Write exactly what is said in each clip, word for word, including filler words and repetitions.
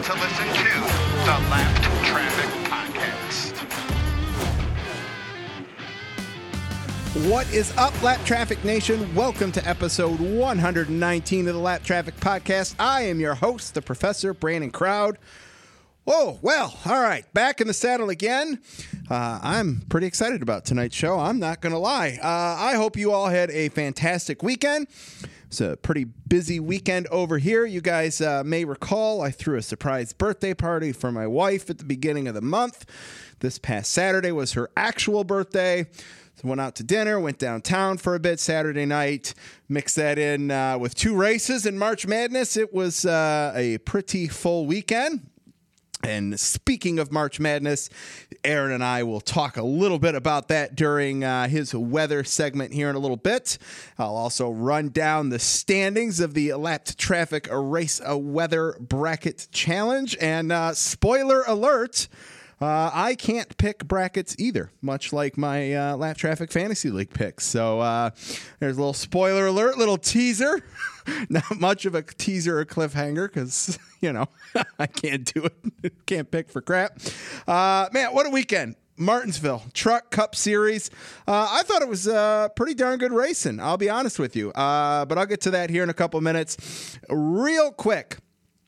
to listen to the Lapped Traffic Podcast. What is up, Lap Traffic Nation? Welcome to episode one hundred nineteen of the Lap Traffic Podcast. I am your host, the Professor Brandon Crowd. Oh, well, all right, back in the saddle again. Uh, I'm pretty excited about tonight's show. I'm not going to lie. Uh, I hope you all had a fantastic weekend. It's a pretty busy weekend over here. You guys uh, may recall I threw a surprise birthday party for my wife at the beginning of the month. This past Saturday was her actual birthday. So went out to dinner, went downtown for a bit Saturday night, mixed that in uh, with two races in March Madness. It was uh, a pretty full weekend. And speaking of March Madness, Aaron and I will talk a little bit about that during uh, his weather segment here in a little bit. I'll also run down the standings of the Lapped Traffic Race a Weather Bracket Challenge. And uh, spoiler alert, uh, I can't pick brackets either, much like my uh, Lap Traffic Fantasy League picks. So uh, there's a little spoiler alert, little teaser. Not much of a teaser or cliffhanger because, you know, I can't do it. Can't pick for crap. Uh, man, what a weekend. Martinsville Truck Cup Series. Uh, I thought it was uh, pretty darn good racing, I'll be honest with you. Uh, but I'll get to that here in a couple minutes. Real quick,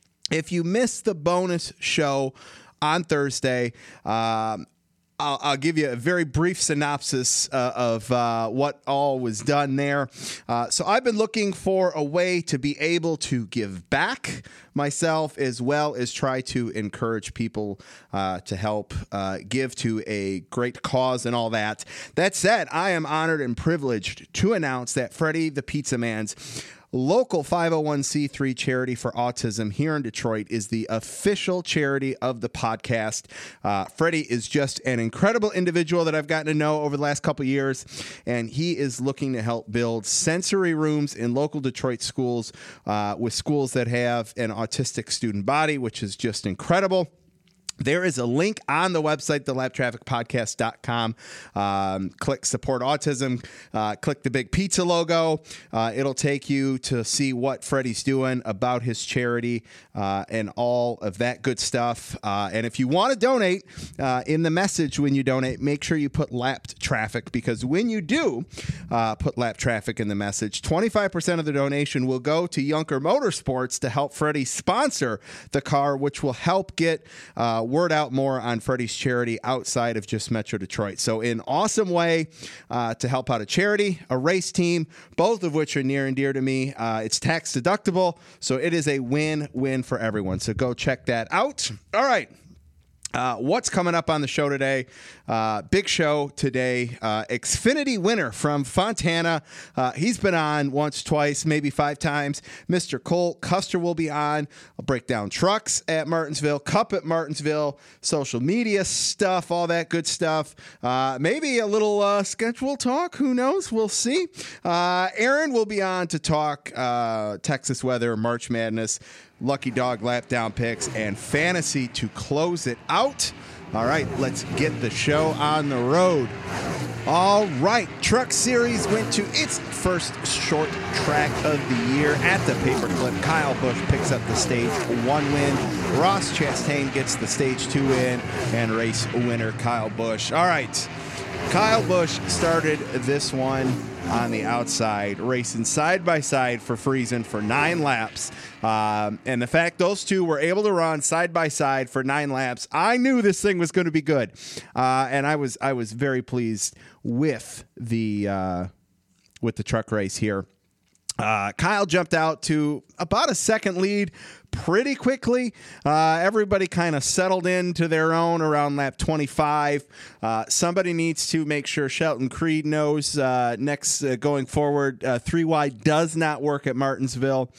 if you missed the bonus show on Thursday, um, I'll, I'll give you a very brief synopsis uh, of uh, what all was done there. Uh, so I've been looking for a way to be able to give back myself as well as try to encourage people uh, to help uh, give to a great cause and all that. That said, I am honored and privileged to announce that Freddie the Pizza Man's local five oh one c three charity for autism here in Detroit is the official charity of the podcast. Uh, Freddie is just an incredible individual that I've gotten to know over the last couple of years, and he is looking to help build sensory rooms in local Detroit schools uh, with schools that have an autistic student body, which is just incredible. There is a link on the website, the lap traffic podcast dot com. Um, click support autism. Uh, click the big pizza logo. Uh, it'll take you to see what Freddie's doing about his charity uh, and all of that good stuff. Uh, and if you want to donate, uh, in the message when you donate, make sure you put Lapped Traffic, because when you do uh, put Lapped Traffic in the message, twenty-five percent of the donation will go to Yunker Motorsports to help Freddie sponsor the car, which will help get uh, word out more on Freddie's charity outside of just Metro Detroit. So an awesome way uh, to help out a charity, a race team, both of which are near and dear to me. Uh, it's tax deductible, so it is a win-win for everyone. So go check that out. All right. Uh, what's coming up on the show today? Uh, big show today. Uh, Xfinity winner from Fontana. Uh, he's been on once, twice, maybe five times. Mister Colt Custer will be on. I'll break down trucks at Martinsville, Cup at Martinsville, social media stuff, all that good stuff. Uh, maybe a little uh, schedule talk. Who knows? We'll see. Uh, Aaron will be on to talk uh, Texas weather, March Madness, Lucky Dog lap down picks, and fantasy to close it out. All right, let's get the show on the road. All right, Truck Series went to its first short track of the year at the Paperclip. Kyle Busch picks up the stage one win. Ross Chastain gets the stage two win, and race winner Kyle Busch. All right, Kyle Busch started this one on the outside, racing side by side for Friesen for nine laps. Um, and the fact those two were able to run side by side for nine laps, I knew this thing was going to be good. Uh, and I was I was very pleased with the uh, with the truck race here. Uh, Kyle jumped out to about a second lead pretty quickly. Uh, everybody kind of settled into their own around lap twenty-five. Uh, somebody needs to make sure Shelton Creed knows uh, next uh, going forward, uh, three wide does not work at Martinsville.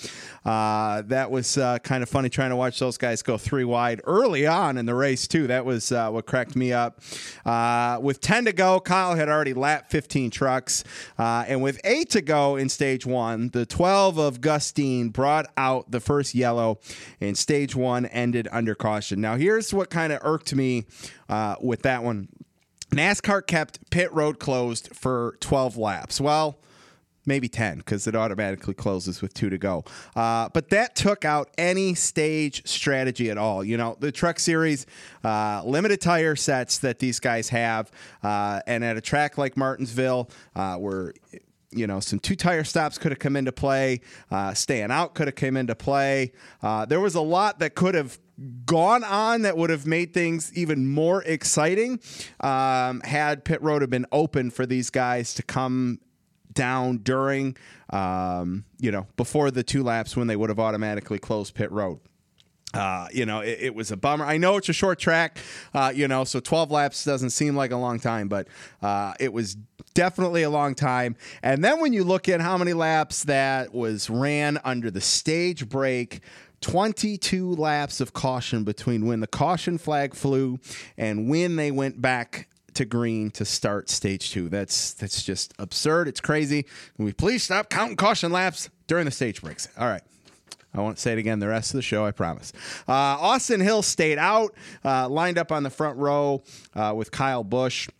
Uh, that was uh, kind of funny trying to watch those guys go three wide early on in the race, too. That was uh, what cracked me up. Uh, with ten to go, Kyle had already lapped fifteen trucks. Uh, and with eight to go in stage one, the twelve of Gustine brought out the first yellow, and stage one ended under caution. Now, here's what kind of irked me uh, with that one. NASCAR kept pit road closed for twelve laps. Well, maybe ten because it automatically closes with two to go. Uh, but that took out any stage strategy at all. You know, the Truck Series, uh, limited tire sets that these guys have, uh, and at a track like Martinsville, uh, where you know, some two tire stops could have come into play. Uh, staying out could have come into play. Uh, there was a lot that could have gone on that would have made things even more exciting um, had pit road have been open for these guys to come down during, um, you know, before the two laps when they would have automatically closed pit road. Uh, you know, it, it was a bummer. I know it's a short track, uh, you know, so twelve laps doesn't seem like a long time, but uh, it was definitely a long time. And then when you look at how many laps that was ran under the stage break, twenty-two laps of caution between when the caution flag flew and when they went back to green to start stage two. That's that's just absurd. It's crazy. Can we please stop counting caution laps during the stage breaks? All right. I won't say it again the rest of the show, I promise. Uh, Austin Hill stayed out, uh, lined up on the front row uh, with Kyle Busch.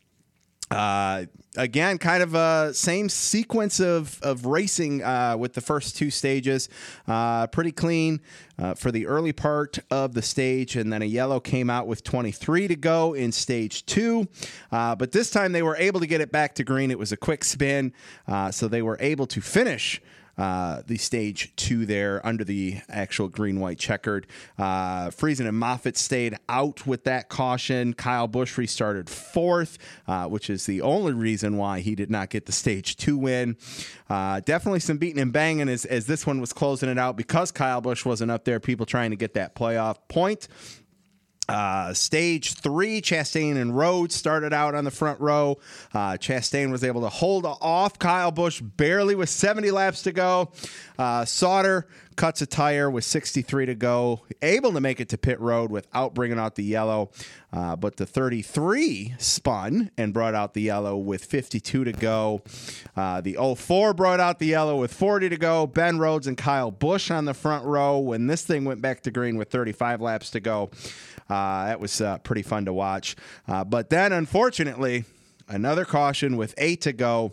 Uh, again, kind of a same sequence of, of racing uh, with the first two stages. Uh, pretty clean uh, for the early part of the stage, and then a yellow came out with twenty-three to go in stage two. Uh, but this time they were able to get it back to green. It was a quick spin, uh, so they were able to finish Uh, the stage two there under the actual green-white checkered. Uh, Friesen and Moffitt stayed out with that caution. Kyle Busch restarted fourth, uh, which is the only reason why he did not get the stage two win. Uh, definitely some beating and banging as, as this one was closing it out because Kyle Busch wasn't up there. People trying to get that playoff point. Uh, stage three, Chastain and Rhodes started out on the front row. Uh, Chastain was able to hold off Kyle Busch barely with seventy laps to go. Uh, Sauter cuts a tire with sixty-three to go, able to make it to pit road without bringing out the yellow. Uh, but the thirty-three spun and brought out the yellow with fifty-two to go. Uh, the oh four brought out the yellow with forty to go. Ben Rhodes and Kyle Busch on the front row when this thing went back to green with thirty-five laps to go. Uh, that was uh, pretty fun to watch. Uh, but then, unfortunately, another caution with eight to go,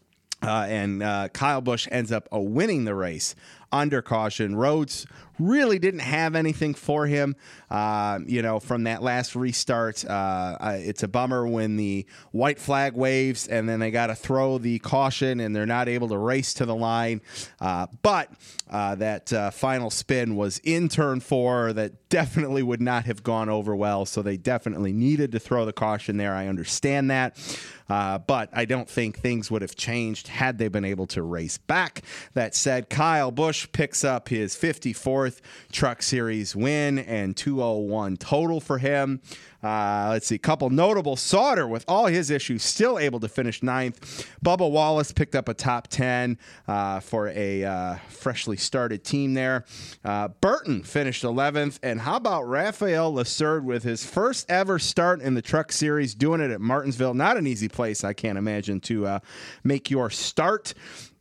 uh, and uh, Kyle Busch ends up uh, winning the race under caution. Rhodes really didn't have anything for him, uh, you know, from that last restart. Uh, uh, it's a bummer when the white flag waves and then they got to throw the caution and they're not able to race to the line. Uh, but uh, that uh, final spin was in turn four that definitely would not have gone over well. So they definitely needed to throw the caution there. I understand that. Uh, but I don't think things would have changed had they been able to race back. That said, Kyle Busch picks up his fifty-fourth Truck Series win and two oh one total for him. Uh, let's see, a couple notable. Sauter, with all his issues, still able to finish ninth. Bubba Wallace picked up a top ten uh, for a uh, freshly started team there. Uh, Burton finished eleventh. And how about Raphael Lessard with his first ever start in the Truck Series, doing it at Martinsville? Not an easy place, I can't imagine, to uh, make your start.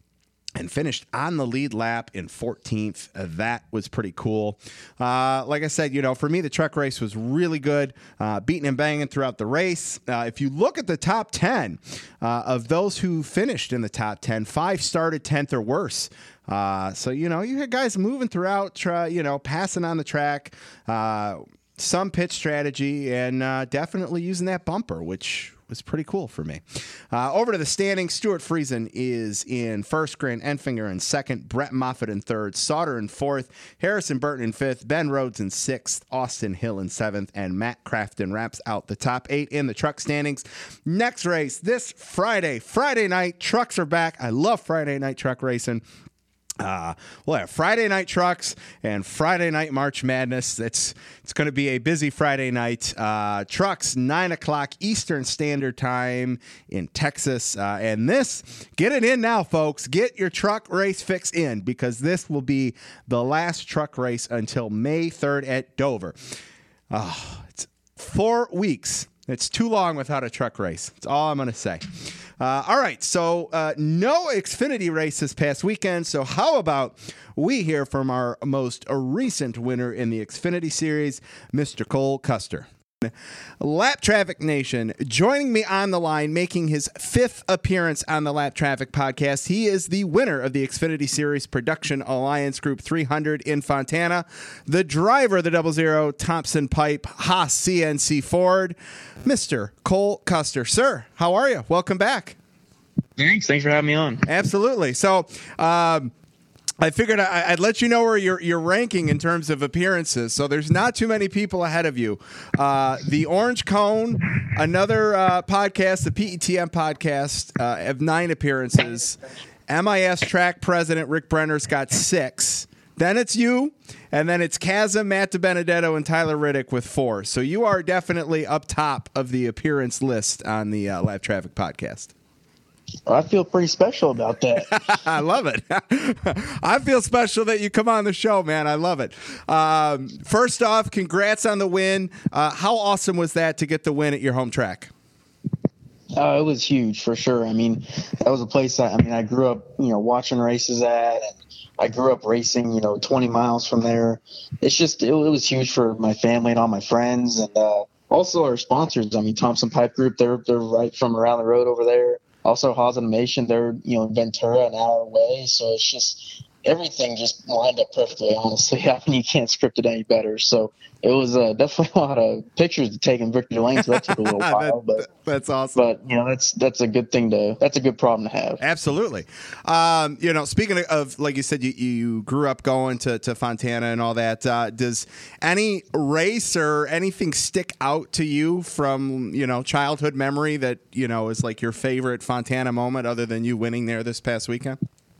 And finished on the lead lap in fourteenth. Uh, that was pretty cool. Uh, like I said, you know, for me, the truck race was really good, uh, beating and banging throughout the race. Uh, if you look at the top ten uh, of those who finished in the top ten, five started tenth or worse. Uh, so, you know, you had guys moving throughout, try, you know, passing on the track, uh, some pitch strategy, and uh, definitely using that bumper, which was pretty cool for me. Uh, over to the standings. Stuart Friesen is in first, Grant Enfinger in second, Brett Moffitt in third, Sauter in fourth, Harrison Burton in fifth, Ben Rhodes in sixth, Austin Hill in seventh, and Matt Crafton wraps out the top eight in the truck standings. Next race this Friday, Friday night. Trucks are back. I love Friday night truck racing. Uh, we'll have Friday night trucks and Friday night March Madness. It's it's going to be a busy Friday night. Uh, trucks, nine o'clock Eastern Standard Time in Texas. Uh, and this, get it in now, folks. Get your truck race fix in, because this will be the last truck race until May third at Dover. Oh, it's four weeks. It's too long without a truck race. That's all I'm going to say. Uh, all right, so uh, no Xfinity race this past weekend, so how about we hear from our most recent winner in the Xfinity Series, Mister Cole Custer. Lap Traffic Nation, joining me on the line, making his fifth appearance on the Lap Traffic podcast. He is the winner of the Xfinity Series Production Alliance Group three hundred in Fontana, the driver of the Double Zero Thompson Pipe Haas C N C Ford, Mister Cole Custer. Sir, how are you? Welcome back. Thanks. Thanks for having me on. Absolutely. So, um, I figured I'd let you know where you're, you're ranking in terms of appearances. So there's not too many people ahead of you. Uh, the Orange Cone, another uh, podcast, the P E T M podcast, uh, have nine appearances. M I S track president Rick Brenner's got six. Then it's you, and then it's Chasm, Matt DiBenedetto, and Tyler Riddick with four. So you are definitely up top of the appearance list on the uh, Lap Traffic podcast. I feel pretty special about that. I love it. I feel special that you come on the show, man. I love it. Um, first off, congrats on the win. Uh, how awesome was that to get the win at your home track? Uh, it was huge for sure. I mean, that was a place I, I mean, I grew up, you know, watching races at, and I grew up racing, you know, twenty miles from there. It's just, it, it was huge for my family and all my friends. And uh, also our sponsors. I mean, Thompson Pipe Group, they're, they're right from around the road over there. Also, Haas Animation, they're, you know, in Ventura, an hour away. So it's just, everything just lined up perfectly, honestly. I mean, you can't script it any better. So it was uh, definitely a lot of pictures to take in Victory Lane, so that took a little while. that, but that's awesome. But, you know, that's that's a good thing to, that's a good problem to have. Absolutely. Um, you know, speaking of, like you said, you, you grew up going to, to Fontana and all that. Uh, does any race or anything stick out to you from, you know, childhood memory that, you know, is like your favorite Fontana moment other than you winning there this past weekend?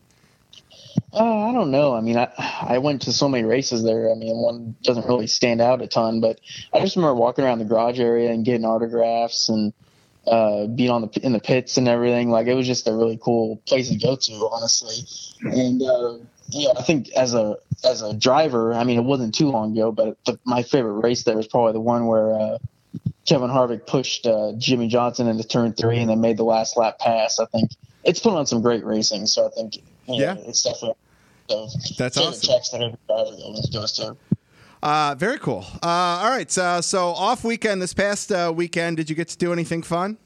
Uh, I don't know. I mean, I I went to so many races there. I mean, one doesn't really stand out a ton, but I just remember walking around the garage area and getting autographs and uh, being on the in the pits and everything. Like, it was just a really cool place to go to, honestly. And uh, you know, I think as a as a driver, I mean, it wasn't too long ago, but the, my favorite race there was probably the one where uh, Kevin Harvick pushed uh, Jimmy Johnson into turn three and then made the last lap pass. I think it's put on some great racing, so I think. You know, yeah, it's definitely the that's favorite awesome. tracks that every driver goes, goes to. Uh, very cool. Uh, all right, so, so off weekend this past uh, weekend, did you get to do anything fun?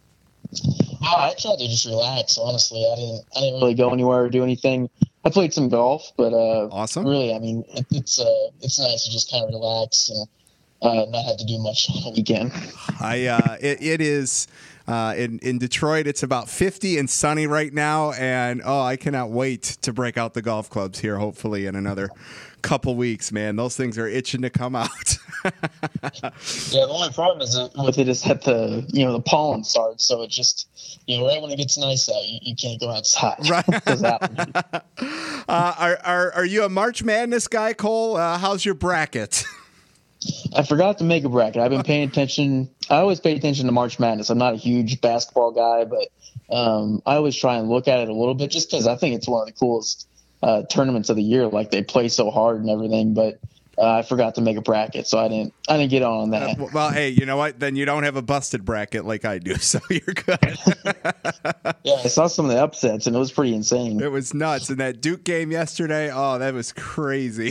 Uh, I tried to just relax. Honestly, I didn't. I didn't really go anywhere or do anything. I played some golf, but uh, awesome. Really, I mean, it, it's uh, it's nice to just kind of relax and uh, not have to do much on the weekend. I uh, it, it is. Uh, in, in Detroit, it's about fifty and sunny right now, and oh, I cannot wait to break out the golf clubs here, hopefully in another couple weeks, man. Those things are itching to come out. Yeah, the only problem is that with it is that the, you know, the pollen starts, so it just, you know, right when it gets nice out, you, you can't go outside. Right. uh, are, are, are you a March Madness guy, Cole? Uh, how's your bracket? I forgot to make a bracket. I've been paying attention. I always pay attention to March Madness. I'm not a huge basketball guy, but um, I always try and look at it a little bit just because I think it's one of the coolest uh, tournaments of the year. Like, they play so hard and everything, but uh, I forgot to make a bracket, so I didn't. I didn't get on that. Uh, well, hey, you know what? Then you don't have a busted bracket like I do, so you're good. Yeah, I saw some of the upsets, and it was pretty insane. It was nuts. And that Duke game yesterday, oh, that was crazy.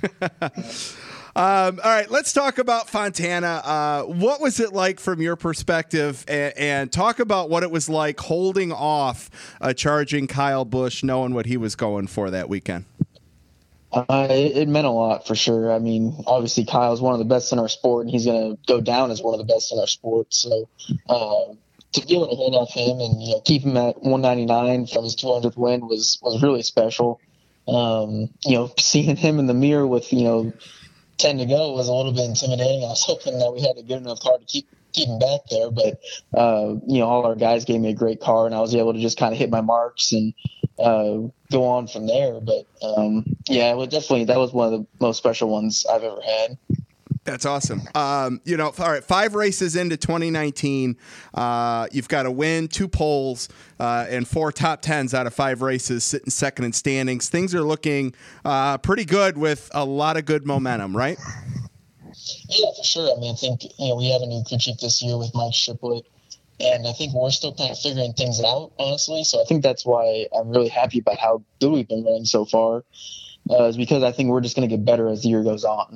Um, all right, let's talk about Fontana. Uh, what was it like from your perspective, and, and talk about what it was like holding off uh, charging Kyle Busch, knowing what he was going for that weekend? Uh, it, it meant a lot for sure. I mean, obviously Kyle's one of the best in our sport, and he's going to go down as one of the best in our sport. So uh, to be able to hold off him and, you know, keep him at one ninety-nine from his two hundredth win was was really special. Um, you know, seeing him in the mirror with, you know, ten to go was a little bit intimidating. I was hoping that we had a good enough car to keep keep him back there, but uh, you know, all our guys gave me a great car, and I was able to just kind of hit my marks and uh, go on from there. But um, yeah, well, definitely that was one of the most special ones I've ever had. That's awesome. Um, you know, all right, five races into twenty nineteen. Uh, you've got a win, two poles, uh, and four top tens out of five races, sitting second in standings. Things are looking uh, pretty good with a lot of good momentum, right? Yeah, for sure. I mean, I think, you know, we have a new crew chief this year with Mike Shiplett, and I think we're still kind of figuring things out, honestly. So I think that's why I'm really happy about how good we've been running so far, uh, is because I think we're just going to get better as the year goes on.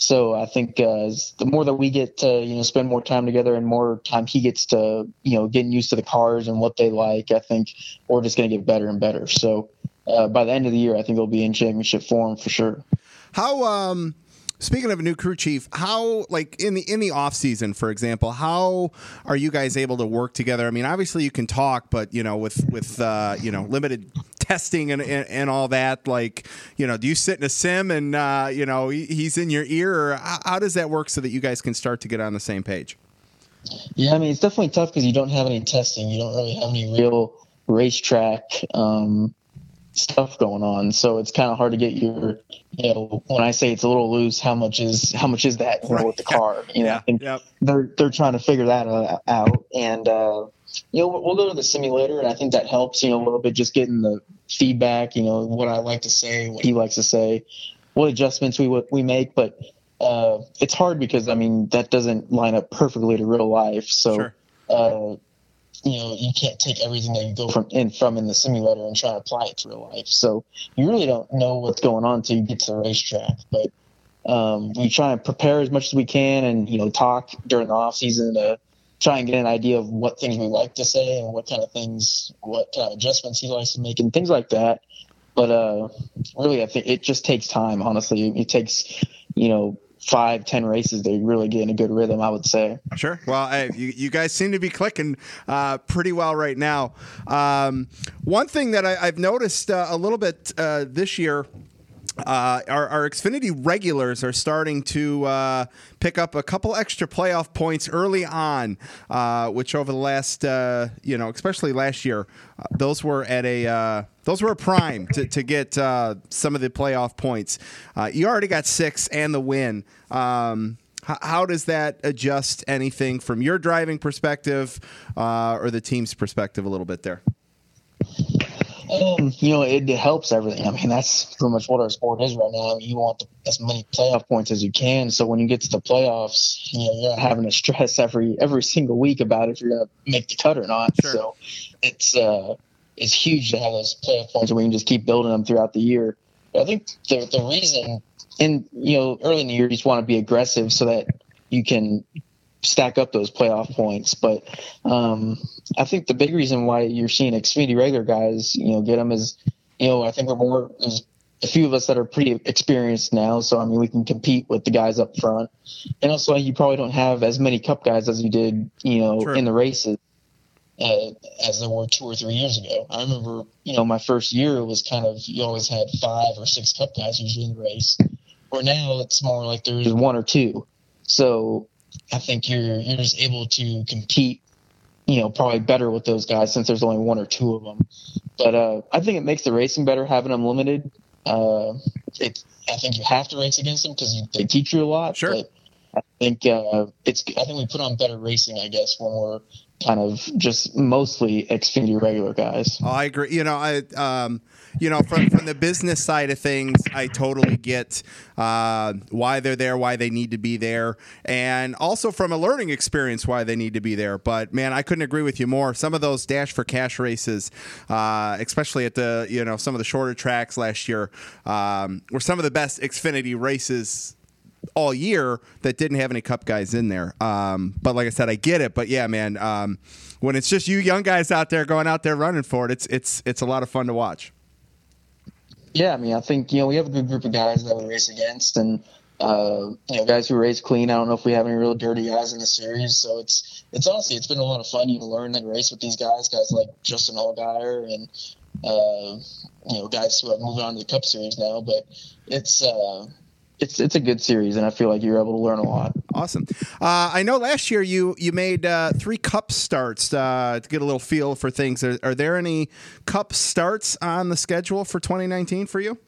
So I think uh, as the more that we get to, you know, spend more time together and more time he gets to, you know, getting used to the cars and what they like, I think we're just going to get better and better. So uh, by the end of the year, I think we'll be in championship form for sure. How, um, speaking of a new crew chief, how, like in the in the off season, for example, how are you guys able to work together? I mean, obviously you can talk, but you know, with with uh, you know limited testing and, and and all that, like you know, do you sit in a sim and uh, you know he, he's in your ear, or how, how does that work so that you guys can start to get on the same page? Yeah, I mean, it's definitely tough because you don't have any testing. You don't really have any real racetrack um, stuff going on, so it's kind of hard to get your, you know, when I say it's a little loose, how much is how much is that, you know, with the car? You know, yeah, I think yep. they're they're trying to figure that out, and uh, you know, we'll go to the simulator, and I think that helps, you know, a little bit, just getting the feedback, you know, what I like to say, what he likes to say, what adjustments we we make, but uh, it's hard because I mean that doesn't line up perfectly to real life, so. Sure. Uh, you know, you can't take everything that you go from in from in the simulator and try to apply it to real life. So you really don't know what's going on until you get to the racetrack. But um, we try and prepare as much as we can, and you know, talk during the off season to try and get an idea of what things we like to say and what kind of things, what kind of adjustments he likes to make, and things like that. But uh, really, I think it just takes time. Honestly, it takes, you know, five, ten races to really get in a good rhythm, I would say. Sure. Well, I, you, you guys seem to be clicking uh, pretty well right now. Um, one thing that I, I've noticed uh, a little bit uh, this year, uh, our, our Xfinity regulars are starting to uh, pick up a couple extra playoff points early on, uh, which over the last, uh, you know, especially last year, uh, those were at a uh, those were a prime to, to get uh, some of the playoff points. Uh, you already got six and the win. Um, how, how does that adjust anything from your driving perspective uh, or the team's perspective a little bit there? Um, you know, it, it helps everything. I mean, that's pretty much what our sport is right now. I mean, you want the, as many playoff points as you can. So when you get to the playoffs, you know, you're not having to stress every every single week about if you're going to make the cut or not. Sure. So it's uh, it's huge to have those playoff points, and we can just keep building them throughout the year. But I think the the reason, and you know, early in the year, you just want to be aggressive so that you can stack up those playoff points. But um, I think the big reason why you're seeing Xfinity regular guys, you know, get them is, you know, I think we're more, there's a few of us that are pretty experienced now. So, I mean, we can compete with the guys up front. And also you probably don't have as many cup guys as you did, you know, True. in the races uh, as there were two or three years ago. I remember, you know, my first year it was kind of, you always had five or six cup guys usually in the race. Where now it's more like there's one or two. So I think you're you're just able to compete, you know, probably better with those guys since there's only one or two of them. But uh, I think it makes the racing better having them limited. Uh, it, I think you have to race against them because they teach you a lot. Sure. But I think uh, it's. I think we put on better racing, I guess, when we're kind of just mostly Xfinity regular guys. Oh, I agree. You know, I, um, you know, from from the business side of things, I totally get uh, why they're there, why they need to be there, and also from a learning experience, why they need to be there. But man, I couldn't agree with you more. Some of those Dash for Cash races, uh, especially at the, you know, some of the shorter tracks last year, um, were some of the best Xfinity races all year that didn't have any cup guys in there. Um, but like I said, I get it. But yeah, man, um, when it's just you young guys out there going out there running for it, it's it's it's a lot of fun to watch. Yeah, I mean, I think, you know, we have a good group of guys that we race against, and uh, you know, guys who race clean. I don't know if we have any real dirty guys in the series, so it's it's honestly it's been a lot of fun. You can learn and race with these guys, guys like Justin Allgaier and uh, you know, guys who have moved on to the Cup Series now. But it's uh, It's it's a good series, and I feel like you're able to learn a lot. Awesome. Uh, I know last year you you made uh, three Cup starts uh, to get a little feel for things. Are, are there any Cup starts on the schedule for twenty nineteen for you?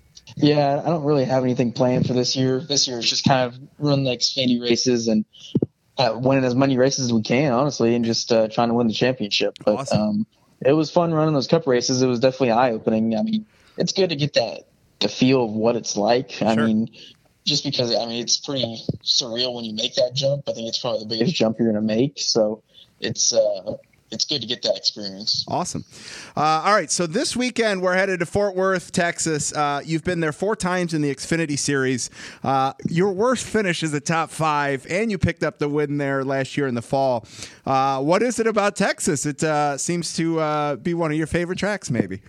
Yeah, I don't really have anything planned for this year. This year is just kind of run the Xfinity races and uh, winning as many races as we can, honestly, and just uh, trying to win the championship. But Awesome. um, it was fun running those Cup races. It was definitely eye-opening. I mean, it's good to get that the feel of what it's like. I Sure. mean, just because, I mean, it's pretty surreal when you make that jump. I think it's probably the biggest jump you're going to make. So it's, uh, it's good to get that experience. Awesome. Uh, all right. So this weekend we're headed to Fort Worth, Texas. Uh, you've been there four times in the Xfinity Series. Uh, your worst finish is a top five, and you picked up the win there last year in the fall. Uh, what is it about Texas? It uh, seems to uh, be one of your favorite tracks, maybe.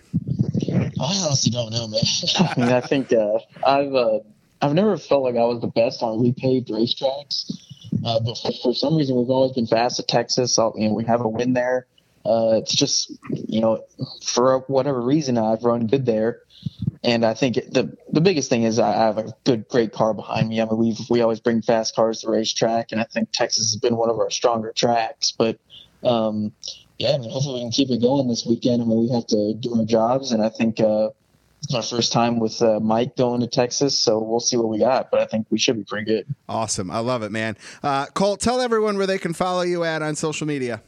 I honestly don't know, man. I mean, I think uh, I've uh, I've never felt like I was the best on repaved racetracks. Uh, but for, for some reason, we've always been fast at Texas. So, you know, we have a win there. Uh, it's just, you know, for whatever reason, I've run good there. And I think it, the the biggest thing is I have a good, great car behind me. I mean, we we always bring fast cars to the racetrack, and I think Texas has been one of our stronger tracks. But, um, yeah, I mean, hopefully we can keep it going this weekend. I mean, we have to do our jobs, and I think uh, it's my first time with uh, Mike going to Texas, so we'll see what we got. But I think we should be pretty good. Awesome. I love it, man. Uh, Colt, tell everyone where they can follow you at on social media.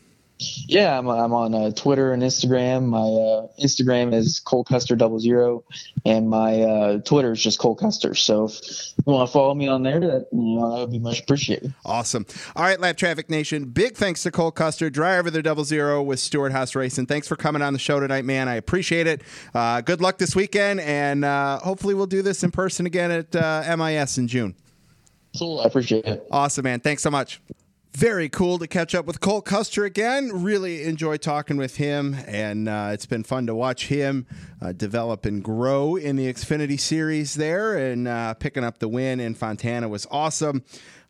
Yeah, I'm, I'm on uh, Twitter and Instagram. My uh, Instagram is Cole Custer double zero, and my uh, Twitter is just Cole Custer. So if you want to follow me on there, that, you know, that would be much appreciated. Awesome. All right, Lap Traffic Nation, big thanks to Cole Custer, driver of the double zero with Stewart Haas Racing. Thanks for coming on the show tonight, man. I appreciate it. Uh, good luck this weekend, and uh, hopefully we'll do this in person again at uh, M I S in June. Cool. I appreciate it. Awesome, man. Thanks so much. Very cool to catch up with Colt Custer again. Really enjoy talking with him, and uh, it's been fun to watch him uh, develop and grow in the Xfinity Series there, and uh, picking up the win in Fontana was awesome.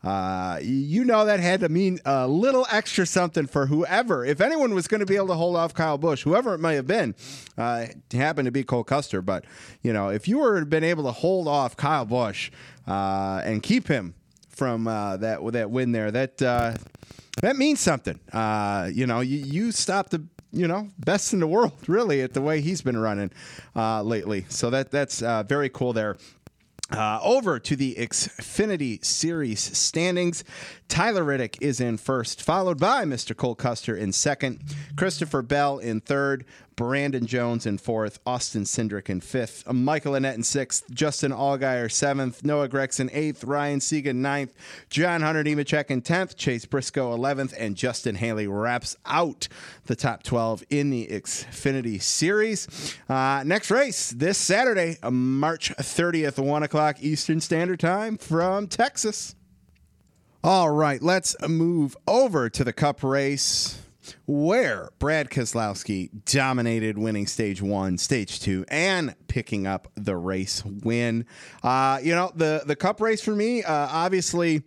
Uh, you know that had to mean a little extra something for whoever. If anyone was going to be able to hold off Kyle Busch, whoever it may have been, uh, it happened to be Colt Custer. But, you know, if you were been able to hold off Kyle Busch uh, and keep him from uh, that that win there, that uh, that means something. Uh, you know, you, you stopped the you know best in the world really at the way he's been running uh, lately. So that that's uh, very cool there. Uh, over to the Xfinity Series standings. Tyler Reddick is in first, followed by Mister Colt Custer in second, Christopher Bell in third, Brandon Jones in fourth, Austin Cindric in fifth, Michael Annett in sixth, Justin Allgaier seventh, Noah Gragson eighth, Ryan Segan ninth, John Hunter Nemechek in tenth, Chase Briscoe eleventh, and Justin Haley wraps out the top twelve in the Xfinity Series. Uh, next race this Saturday, March thirtieth, one o'clock Eastern Standard Time from Texas. All right, let's move over to the Cup race, where Brad Keselowski dominated, winning stage one, stage two, and picking up the race win. Uh, you know, the, the Cup race for me, uh, obviously,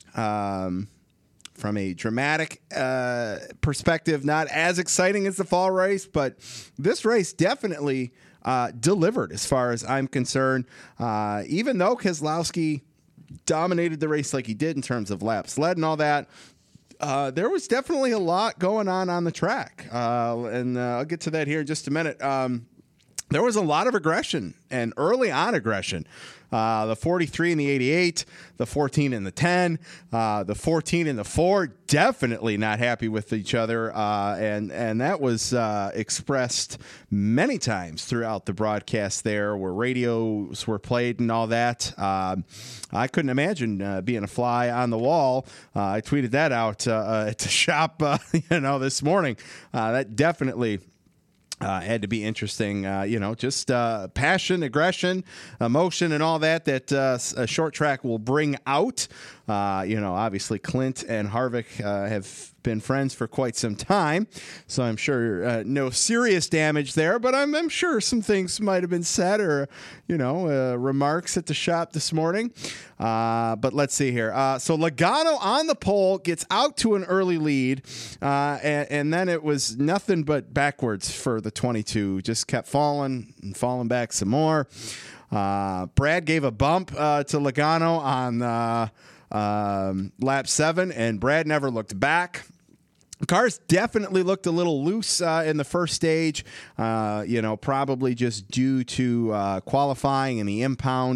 um, from a dramatic uh, perspective, not as exciting as the fall race, but this race definitely uh, delivered as far as I'm concerned. Uh, even though Keselowski dominated the race like he did in terms of laps led and all that, Uh, there was definitely a lot going on on the track, uh, and uh, I'll get to that here in just a minute. Um, there was a lot of aggression, and early on aggression. Uh, the forty-three and the eighty-eight, the fourteen and the ten, uh, the fourteen and the four, definitely not happy with each other, uh, and and that was uh, expressed many times throughout the broadcast there, where radios were played and all that. Um, I couldn't imagine uh, being a fly on the wall. Uh, I tweeted that out uh, at the shop, uh, you know, this morning. Uh, that definitely Uh, had to be interesting, uh, you know, just uh, passion, aggression, emotion, and all that that uh, a short track will bring out. Uh, you know, obviously Clint and Harvick uh, have been friends for quite some time, so I'm sure uh, no serious damage there, but I'm, I'm sure some things might have been said or, you know, uh, remarks at the shop this morning. Uh, but let's see here. Uh, so Logano on the pole gets out to an early lead, uh, and, and then it was nothing but backwards for the twenty-two. Just kept falling and falling back some more. Uh, Brad gave a bump uh, to Logano on uh, um, lap seven, and Brad never looked back. Cars definitely looked a little loose uh, in the first stage, uh, you know, probably just due to uh, qualifying and the impound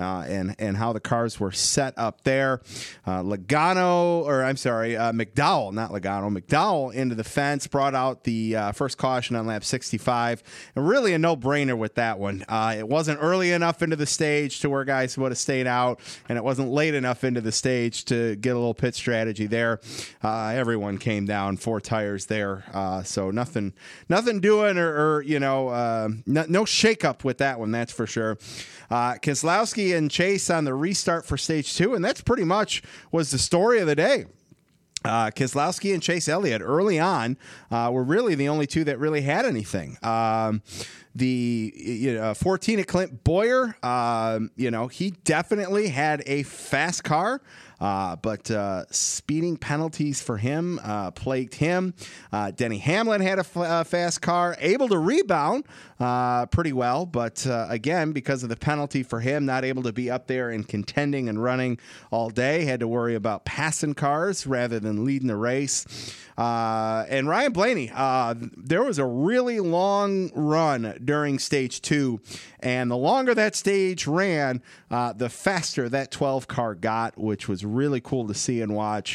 uh, and, and how the cars were set up there. Uh, Logano, or I'm sorry, uh, McDowell, not Logano, McDowell into the fence, brought out the uh, first caution on lap sixty-five. And really a no-brainer with that one. Uh, it wasn't early enough into the stage to where guys would have stayed out, and it wasn't late enough into the stage to get a little pit strategy there. Uh, everyone came down, four tires there. Uh, so nothing nothing doing or, or you know, uh, no, no shakeup with that one, that's for sure. Uh, Keselowski and Chase on the restart for stage two, and that's pretty much was the story of the day. Uh, Keselowski and Chase Elliott early on uh, were really the only two that really had anything. Um, the you know, fourteen at Clint Bowyer, um, you know, he definitely had a fast car. Uh, but uh, speeding penalties for him uh, plagued him. Uh, Denny Hamlin had a f- uh, fast car, able to rebound uh, pretty well. But uh, again, because of the penalty for him, not able to be up there and contending and running all day, had to worry about passing cars rather than leading the race. Uh, and Ryan Blaney, uh, there was a really long run during stage two. And the longer that stage ran, uh, the faster that twelve car got, which was really cool to see and watch.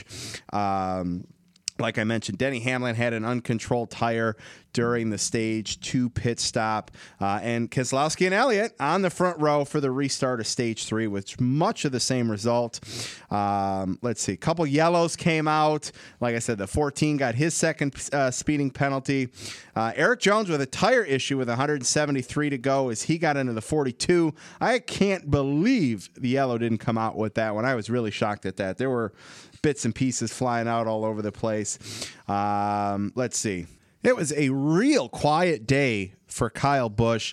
Um, like I mentioned, Denny Hamlin had an uncontrolled tire during the stage two pit stop. Uh, and Keselowski and Elliott on the front row for the restart of stage three, with much of the same result. Um, let's see, a couple yellows came out. Like I said, the fourteen got his second uh, speeding penalty. Uh, Eric Jones with a tire issue with one hundred seventy-three to go as he got into the forty-two. I can't believe the yellow didn't come out with that one. I was really shocked at that. There were bits and pieces flying out all over the place. Um, let's see. It was a real quiet day for Kyle Busch.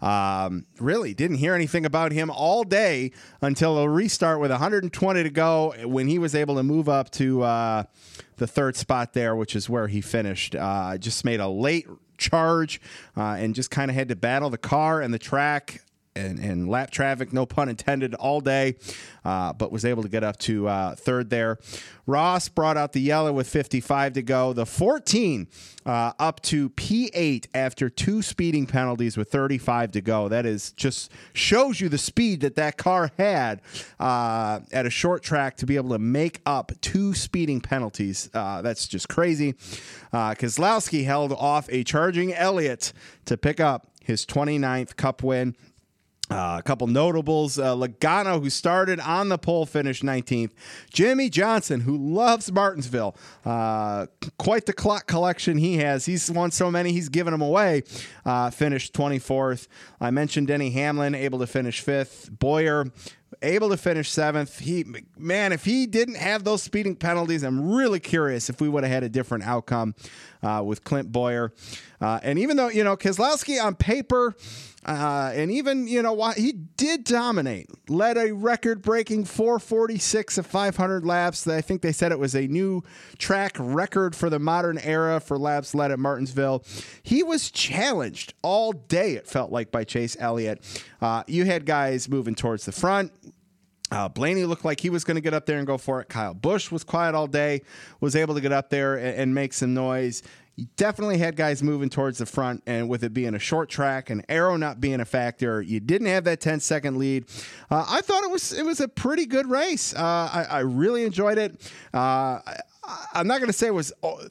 Um, really didn't hear anything about him all day until a restart with one hundred twenty to go, when he was able to move up to uh, the third spot there, which is where he finished. Uh, just made a late charge uh, and just kind of had to battle the car and the track and, and lap traffic, no pun intended, all day, uh, but was able to get up to uh, third there. Ross brought out the yellow with fifty-five to go. The fourteen uh, up to P eight after two speeding penalties with thirty-five to go. That is just shows you the speed that that car had uh, at a short track to be able to make up two speeding penalties. Uh, that's just crazy. Uh, Keselowski held off a charging Elliott to pick up his twenty-ninth Cup win. Uh, a couple notables, uh, Logano, who started on the pole, finished nineteenth. Jimmy Johnson, who loves Martinsville, uh, quite the clock collection he has. He's won so many, he's given them away, uh, finished twenty-fourth. I mentioned Denny Hamlin, able to finish fifth. Bowyer, able to finish seventh. He, man, if he didn't have those speeding penalties, I'm really curious if we would have had a different outcome uh, with Clint Bowyer. Uh, and even though, you know, Keselowski on paper, uh, and even, you know, why he did dominate, led a record-breaking four forty-six of five hundred laps. I think they said it was a new track record for the modern era for laps led at Martinsville. He was challenged all day, it felt like, by Chase Elliott. Uh, you had guys moving towards the front. Uh, Blaney looked like he was going to get up there and go for it. Kyle Busch was quiet all day, was able to get up there and, and make some noise. You definitely had guys moving towards the front, and with it being a short track and aero not being a factor, you didn't have that ten second lead. Uh, I thought it was it was a pretty good race. Uh, I, I really enjoyed it. Uh, I, I'm not going to say I was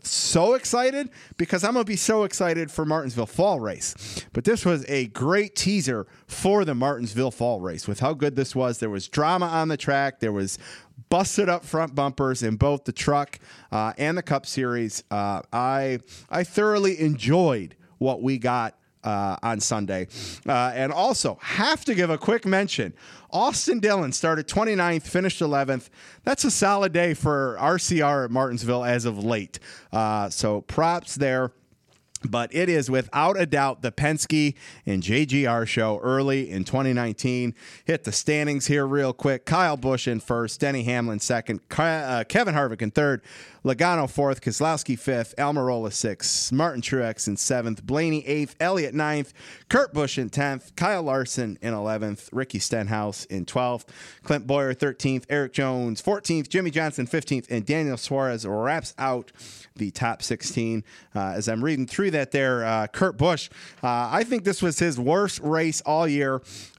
so excited, because I'm going to be so excited for Martinsville Fall Race. But this was a great teaser for the Martinsville Fall Race with how good this was. There was drama on the track. There was busted up front bumpers in both the truck uh, and the Cup Series. Uh, I I thoroughly enjoyed what we got Uh, on Sunday. Uh, and also have to give a quick mention. Austin Dillon started twenty-ninth, finished eleventh. That's a solid day for R C R at Martinsville as of late. Uh, so props there. But it is without a doubt the Penske and J G R show early in twenty nineteen. Hit the standings here real quick. Kyle Busch in first, Denny Hamlin second, uh, Kevin Harvick in third, Logano fourth, Keselowski fifth, Almirola sixth, Martin Truex in seventh, Blaney eighth, Elliott ninth, Kurt Busch in tenth, Kyle Larson in eleventh, Ricky Stenhouse in twelfth, Clint Bowyer thirteenth, Eric Jones fourteenth, Jimmy Johnson fifteenth, and Daniel Suarez wraps out the top sixteen. Uh, as I'm reading through that there, uh, Kurt Busch. Uh, I think this was his worst race all year.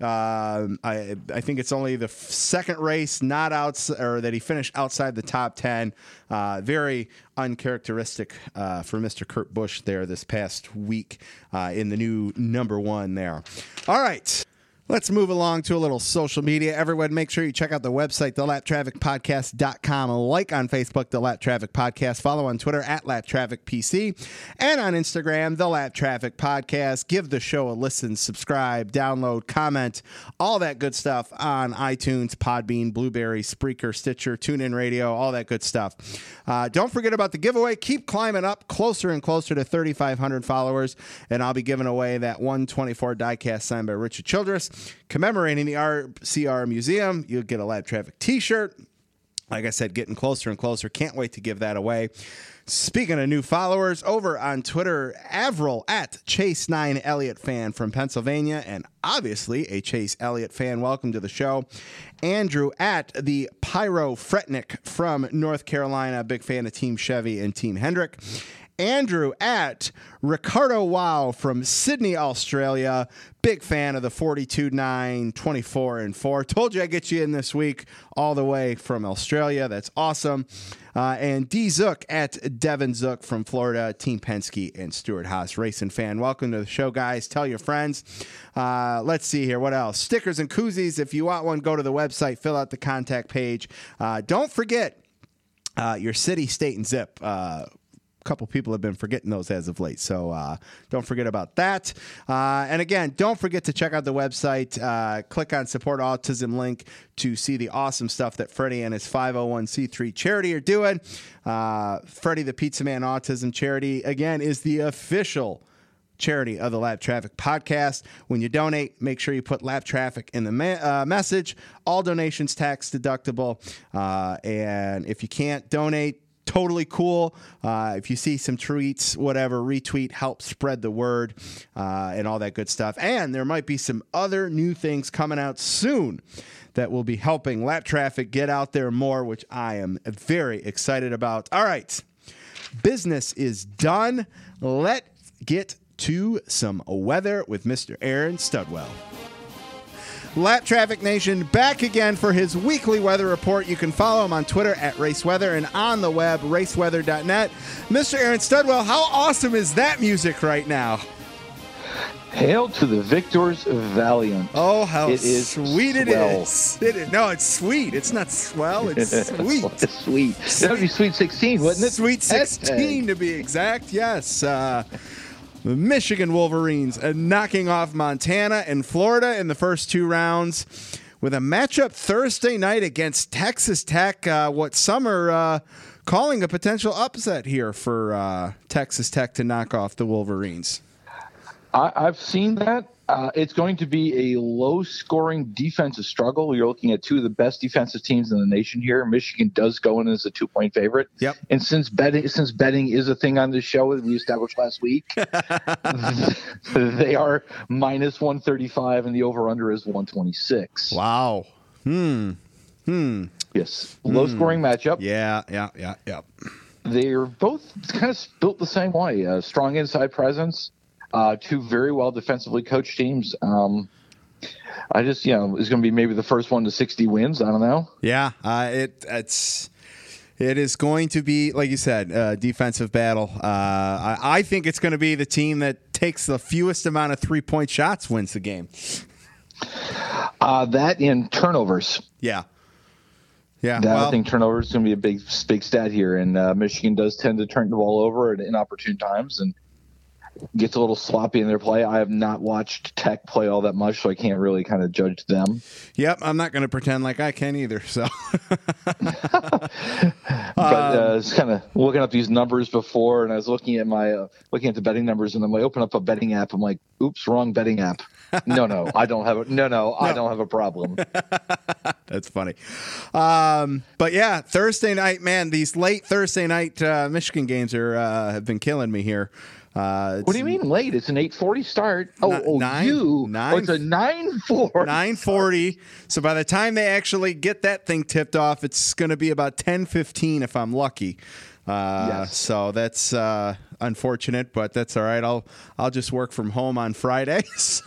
Uh, I, I think it's only the f- second race not out or that he finished outside the top ten. Uh, very uncharacteristic uh, for Mister Kurt Busch there this past week uh, in the new number one there. All right. Let's move along to a little social media. Everyone, make sure you check out the website, the lap traffic podcast dot com. Like on Facebook, The Lap Traffic Podcast. Follow on Twitter at Lap Traffic P C. And on Instagram, The Lap Traffic Podcast. Give the show a listen, subscribe, download, comment, all that good stuff on iTunes, Podbean, Blueberry, Spreaker, Stitcher, TuneIn Radio, all that good stuff. Uh, don't forget about the giveaway. Keep climbing up closer and closer to thirty-five hundred followers, and I'll be giving away that one twenty-four diecast signed by Richard Childress. Commemorating the R C R Museum, you'll get a Lap Traffic t-shirt. Like I said, getting closer and closer. Can't wait to give that away. Speaking of new followers, over on Twitter, Avril at Chase nine Elliott fan from Pennsylvania, and obviously a Chase Elliott fan. Welcome to the show. Andrew at the Pyro Fretnick from North Carolina, big fan of Team Chevy and Team Hendrick. Andrew at Ricardo Wow from Sydney, Australia. Big fan of the forty-two nine, twenty-four and four. Told you I'd get you in this week all the way from Australia. That's awesome. Uh, and D Zook at Devin Zook from Florida, Team Penske and Stuart Haas racing fan. Welcome to the show, guys. Tell your friends. Uh, let's see here. What else? Stickers and koozies. If you want one, go to the website, fill out the contact page. Uh, don't forget uh, your city, state, and zip. Uh, couple people have been forgetting those as of late, so uh, don't forget about that. Uh, and again, don't forget to check out the website. Uh, click on Support Autism link to see the awesome stuff that Freddie and his five oh one c three charity are doing. Uh, Freddie the Pizza Man Autism Charity, again, is the official charity of the Lap Traffic Podcast. When you donate, make sure you put Lap Traffic in the ma- uh, message. All donations tax deductible. Uh, and if you can't donate, totally cool. Uh, if you see some tweets, whatever, retweet, help spread the word uh, and all that good stuff. And there might be some other new things coming out soon that will be helping Lap Traffic get out there more, which I am very excited about. All right. Business is done. Let's get to some weather with Mister Aaron Studwell. Lap Traffic Nation back again for his weekly weather report. You can follow him on Twitter at RaceWeather and on the web, race weather dot net. Mister Aaron Studwell, how awesome is that music right now? Hail to the victors valiant. Oh, how it is sweet it swell. is. It is. No, it's sweet. It's not swell. It's sweet. It's sweet. That would be Sweet sixteen, wouldn't it? Sweet sixteen to be exact. Yes. Uh, The Michigan Wolverines uh, knocking off Montana and Florida in the first two rounds with a matchup Thursday night against Texas Tech. Uh, what some are uh, calling a potential upset here for uh, Texas Tech to knock off the Wolverines. I, I've seen that. Uh, it's going to be a low-scoring defensive struggle. You're looking at two of the best defensive teams in the nation here. Michigan does go in as a two-point favorite. Yep. And since betting, since betting is a thing on this show that we established last week, they are minus one thirty-five, and the over/under is one twenty-six. Wow. Hmm. Hmm. Yes. Low-scoring hmm. matchup. Yeah. Yeah. Yeah. Yeah. They're both kind of built the same way. Uh, strong inside presence. Uh, two very well defensively coached teams. Um, I just, you know, it's going to be maybe the first one to sixty wins. I don't know. Yeah, uh, it it's it is going to be, like you said, a defensive battle. Uh, I, I think it's going to be the team that takes the fewest amount of three point shots wins the game. Uh, that in turnovers. Yeah. Yeah, that, well, I think turnovers is going to be a big, big stat here, and uh, Michigan does tend to turn the ball over at inopportune times and gets a little sloppy in their play. I have not watched Tech play all that much, so I can't really kind of judge them. Yep, I'm not going to pretend like I can either. So, but uh, I was kind of looking up these numbers before, and I was looking at my uh, looking at the betting numbers, and then I open up a betting app. I'm like, "Oops, wrong betting app." No, no, I don't have a no, no, no. I don't have a problem. That's funny. Um, but yeah, Thursday night, man, these late Thursday night uh, Michigan games are uh, have been killing me here. Uh, what do you mean late? It's an eight forty start. Oh, N- oh nine, you. Nine, oh, it's a nine forty. nine forty. So by the time they actually get that thing tipped off, it's going to be about ten fifteen if I'm lucky. Uh, Yes. So that's uh, unfortunate, but that's all right. I'll I'll just work from home on Friday, so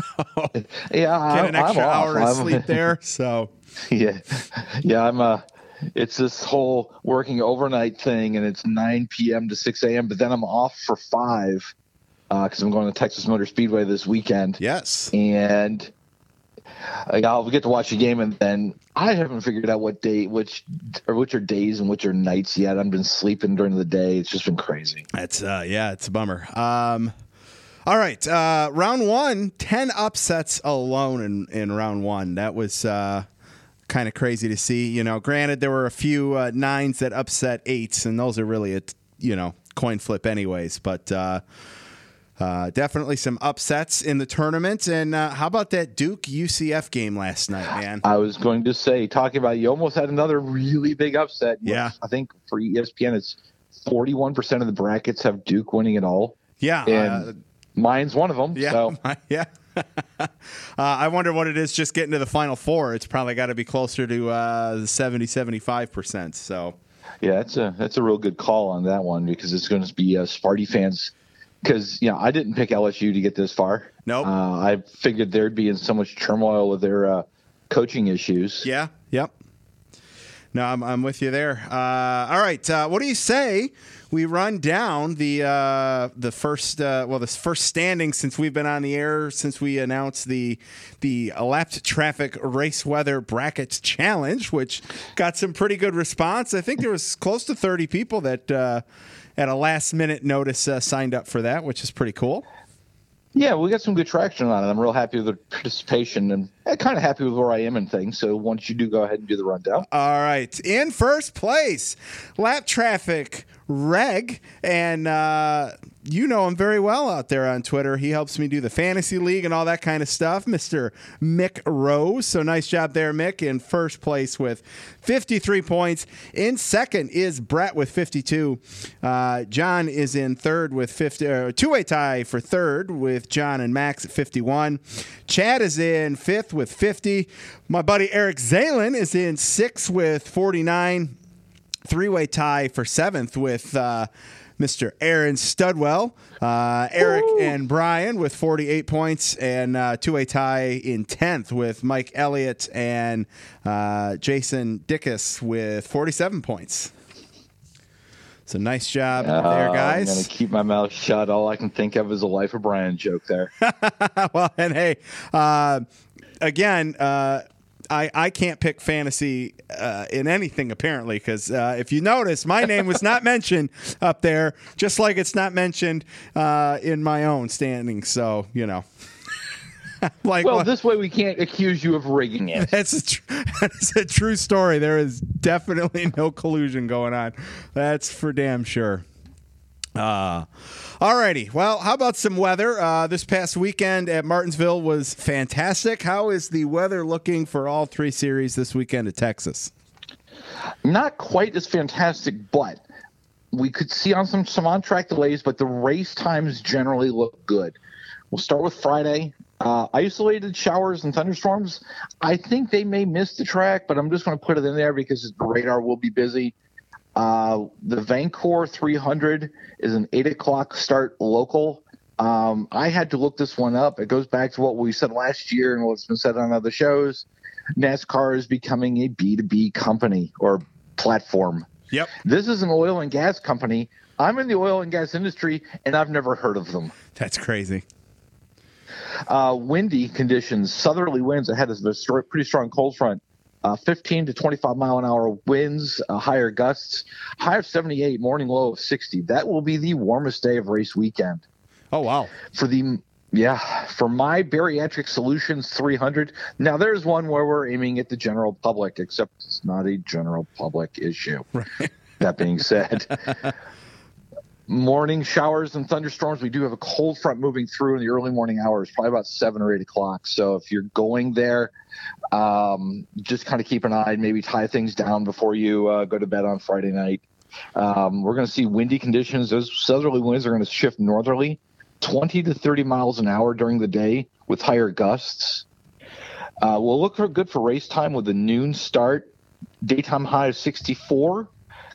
Yeah, get I'm, an extra I'm hour off. of I'm- sleep there. So Yeah, yeah. I'm uh It's this whole working overnight thing, and it's nine p.m. to six a.m. But then I'm off for five because I'm going to Texas Motor Speedway this weekend. yes, And like, I'll get to watch a game, and then I haven't figured out what day, which or which are days and which are nights yet. I've been sleeping during the day. It's just been crazy. that's uh, yeah, it's a bummer. Um, all right, uh, round one, ten upsets alone in in round one. That was. Uh, Kind of crazy to see, you know. Granted, there were a few uh, nines that upset eights, and those are really a you know coin flip, anyways. But uh, uh, definitely some upsets in the tournament. And uh, how about that Duke U C F game last night, man? I was going to say, talking about you almost had another really big upset. Yeah. I think for E S P N, it's forty-one percent of the brackets have Duke winning it all. Yeah, And uh, mine's one of them. yeah, So. yeah. uh, I wonder what it is just getting to the Final Four. It's probably got to be closer to uh, seventy, seventy-five percent. So. Yeah, that's a that's a real good call on that one because it's going to be uh, Sparty fans. Because you know, I didn't pick L S U to get this far. Nope. Uh, I figured there'd be in so much turmoil with their uh, coaching issues. Yeah. Yep. No, I'm I'm with you there. Uh, all right. Uh, what do you say we run down the uh, the first uh, well the first standing since we've been on the air since we announced the the Lapped Traffic Race Weather Brackets Challenge, which got some pretty good response. I think there was close to thirty people that uh, at a last minute notice uh, signed up for that, which is pretty cool. Yeah, we got some good traction on it. I'm real happy with the participation and kind of happy with where I am in things. So why don't you do go ahead and do the rundown? All right. In first place, Lap Traffic Reg. And uh, you know him very well out there on Twitter. He helps me do the fantasy league and all that kind of stuff. Mister Mick Rose. So nice job there, Mick. In first place with fifty-three points. In second is Brett with fifty-two. Uh, John is in third with fifty. Uh, two-way tie for third with John and Max at fifty-one. Chad is in fifth with fifty. My buddy Eric Zalen is in sixth with forty-nine. Three-way tie for seventh with uh, Mister Aaron Studwell. Uh, Eric Woo! And Brian with forty-eight points, and uh, two-way tie in tenth with Mike Elliott and uh, Jason Dickus with forty-seven points. So nice job Uh, there, guys. I'm going to keep my mouth shut. All I can think of is a Life of Brian joke there. Well, and hey, uh, again, uh, I, I can't pick fantasy uh, in anything, apparently, because uh, if you notice, my name was not mentioned up there, just like it's not mentioned uh, in my own standing. So, you know. like, well, well, this way we can't accuse you of rigging it. That's a, tr- that's a true story. There is definitely no collusion going on. That's for damn sure. Uh, alrighty. Well, how about some weather? Uh, this past weekend at Martinsville was fantastic. How is the weather looking for all three series this weekend at Texas? Not quite as fantastic, but we could see on some, some on-track delays, but the race times generally look good. We'll start with Friday. Uh, isolated showers and thunderstorms. I think they may miss the track, but I'm just going to put it in there because the radar will be busy. Uh, the Vancouver three hundred is an eight o'clock start local. Um, I had to look this one up. It goes back to what we said last year and what's been said on other shows. NASCAR is becoming a B two B company or platform. Yep. This is an oil and gas company. I'm in the oil and gas industry, and I've never heard of them. That's crazy. Uh, windy conditions, southerly winds ahead of a pretty strong cold front. Uh, fifteen to twenty-five mile an hour winds, uh, higher gusts, high of seventy-eight, morning low of sixty. That will be the warmest day of race weekend. Oh, wow. For the, yeah, for my Bariatric Solutions three hundred. Now, there's one where we're aiming at the general public, except it's not a general public issue. Right. That being said, morning showers and thunderstorms. We do have a cold front moving through in the early morning hours, probably about seven or eight o'clock. So if you're going there, um, just kind of keep an eye, maybe tie things down before you uh, go to bed on Friday night. Um, we're going to see windy conditions. Those southerly winds are going to shift northerly, twenty to thirty miles an hour during the day with higher gusts. Uh, we'll look for good for race time with a noon start, daytime high of sixty-four.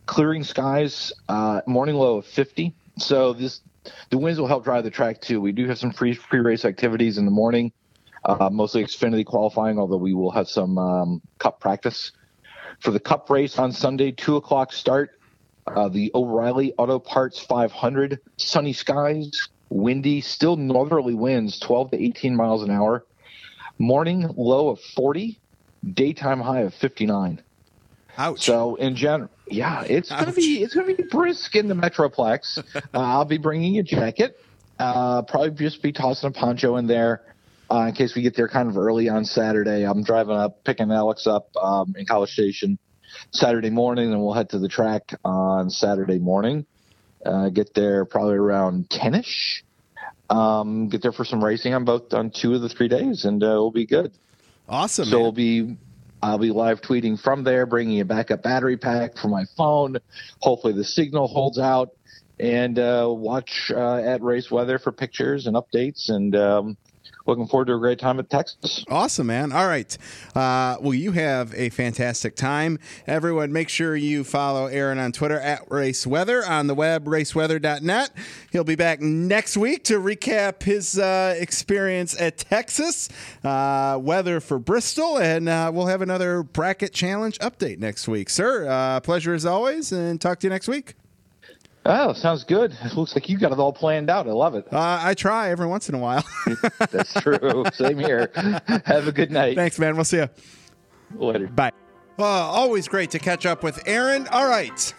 clearing skies, uh, morning low of fifty. So this the winds will help drive the track too. We do have some free pre-race activities in the morning, uh, mostly Xfinity qualifying, although we will have some um, Cup practice. For the Cup race on Sunday, two o'clock start. Uh, the O'Reilly Auto Parts five hundred, sunny skies, windy, still northerly winds, twelve to eighteen miles an hour. Morning low of forty, daytime high of fifty-nine. Ouch. So in general, yeah, it's Ouch. gonna be it's gonna be brisk in the Metroplex. uh, I'll be bringing a jacket. Uh, probably just be tossing a poncho in there uh, in case we get there kind of early on Saturday. I'm driving up, picking Alex up um, in College Station Saturday morning, and we'll head to the track on Saturday morning. Uh, get there probably around ten-ish. Um, get there for some racing on both on two of the three days, and uh, we'll be good. Awesome. So man. we'll be. I'll be live tweeting from there, bringing a backup battery pack for my phone. Hopefully the signal holds out, and uh, watch uh, at Race Weather for pictures and updates. And um, looking forward to a great time at Texas. Awesome, man. All right. Uh, well, you have a fantastic time. Everyone, make sure you follow Aaron on Twitter at Race Weather, on the web, race weather dot net. He'll be back next week to recap his uh, experience at Texas, uh, weather for Bristol, and uh, we'll have another bracket challenge update next week. Sir, uh, pleasure as always, and talk to you next week. Oh, sounds good. It looks like you got it all planned out. I love it. Uh, I try every once in a while. That's true. Same here. Have a good night. Thanks, man. We'll see you. Later. Bye. Uh, always great to catch up with Aaron. All right.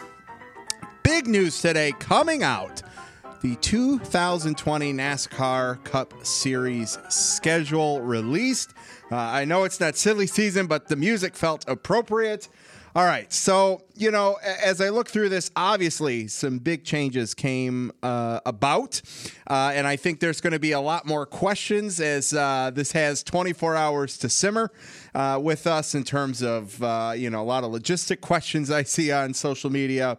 Big news today coming out. The two thousand twenty NASCAR Cup Series schedule released. Uh, I know it's not silly season, but the music felt appropriate. All right, so, you know, as I look through this, obviously some big changes came uh, about, uh, and I think there's going to be a lot more questions as uh, this has twenty-four hours to simmer uh, with us in terms of, uh, you know, a lot of logistic questions I see on social media.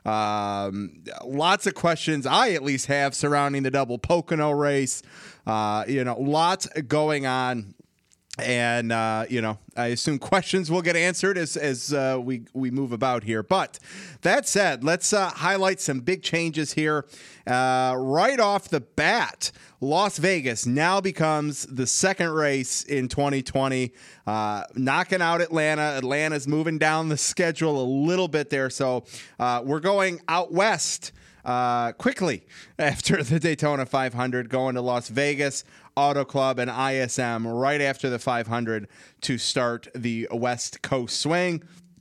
Um, lots of questions I at least have surrounding the double Pocono race. Uh, you know, lots going on. And, uh, you know, I assume questions will get answered as as uh, we, we move about here. But that said, let's uh, highlight some big changes here. Uh, right off the bat, Las Vegas now becomes the second race in twenty twenty, uh, knocking out Atlanta. Atlanta's moving down the schedule a little bit there. So uh, we're going out west uh, quickly after the Daytona five hundred, going to Las Vegas Auto Club and I S M right after the five hundred to start the West Coast swing.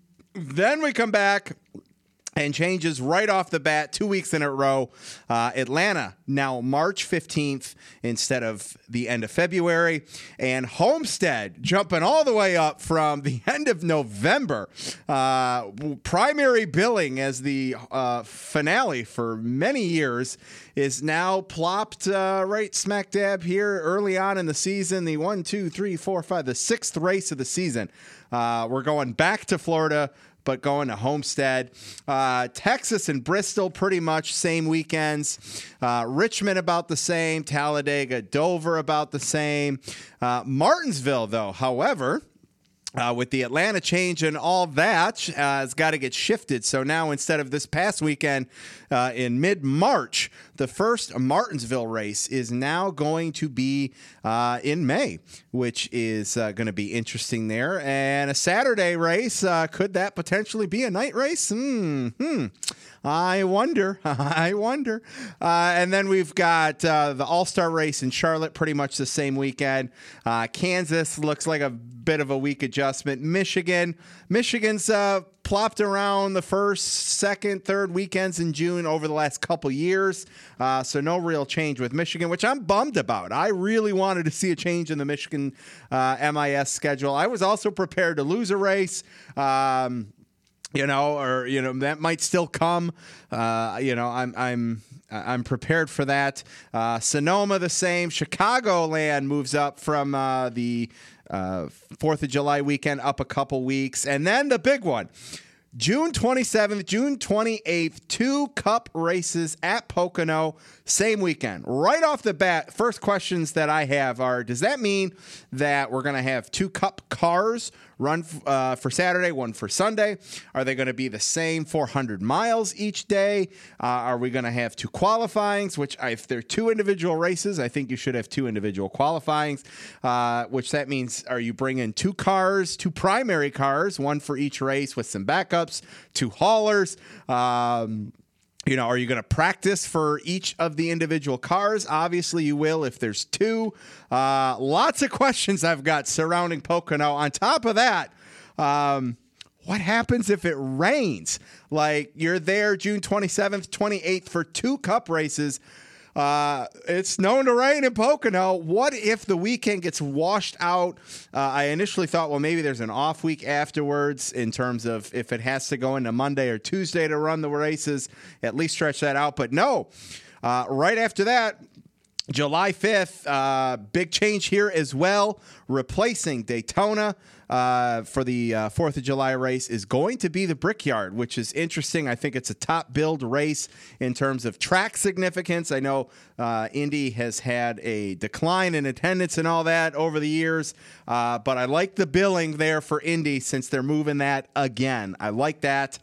Then we come back and changes right off the bat, two weeks in a row. Uh, Atlanta now March fifteenth instead of the end of February. And Homestead jumping all the way up from the end of November. Uh, primary billing as the uh, finale for many years is now plopped uh, right smack dab here early on in the season. The one, two, three, four, five, the sixth race of the season. Uh, we're going back to Florida, but going to Homestead. Uh, Texas and Bristol, pretty much same weekends. Uh, Richmond about the same. Talladega, Dover about the same. Uh, Martinsville, though, however, Uh, with the Atlanta change and all that, uh, it's got to get shifted. So now instead of this past weekend uh, in mid-March, the first Martinsville race is now going to be uh, in May, which is uh, going to be interesting there. And a Saturday race, uh, could that potentially be a night race? Hmm. hmm. I wonder. I wonder. Uh, and then we've got uh, the All-Star race in Charlotte, pretty much the same weekend. Uh, Kansas looks like a bit of a weak adjustment. Michigan. Michigan's uh, plopped around the first, second, third weekends in June over the last couple years. Uh, so no real change with Michigan, which I'm bummed about. I really wanted to see a change in the Michigan uh, M I S schedule. I was also prepared to lose a race. Um You know, or you know that might still come. Uh, you know, I'm I'm I'm prepared for that. Uh, Sonoma the same. Chicagoland moves up from uh, the uh, Fourth of July weekend up a couple weeks, and then the big one. June twenty-seventh, June twenty-eighth, two Cup races at Pocono, same weekend. Right off the bat, first questions that I have are, does that mean that we're going to have two Cup cars run uh, for Saturday, one for Sunday? Are they going to be the same four hundred miles each day? Uh, are we going to have two qualifyings, which I, if they're two individual races, I think you should have two individual qualifyings, uh, which that means are you bringing two cars, two primary cars, one for each race with some backups, two haulers? Um, You know, are you going to practice for each of the individual cars? Obviously, you will if there's two. Uh, lots of questions I've got surrounding Pocono. On top of that, um, what happens if it rains? Like, you're there June twenty-seventh, twenty-eighth for two cup races. Uh, it's known to rain in Pocono. What if the weekend gets washed out? Uh, I initially thought, well, maybe there's an off week afterwards in terms of if it has to go into Monday or Tuesday to run the races, at least stretch that out. But no, uh, right after that, July fifth, uh, big change here as well. Replacing Daytona uh, for the uh, fourth of July race is going to be the Brickyard, which is interesting. I think it's a top build race in terms of track significance. I know uh, Indy has had a decline in attendance and all that over the years, uh, but I like the billing there for Indy since they're moving that again. I like that.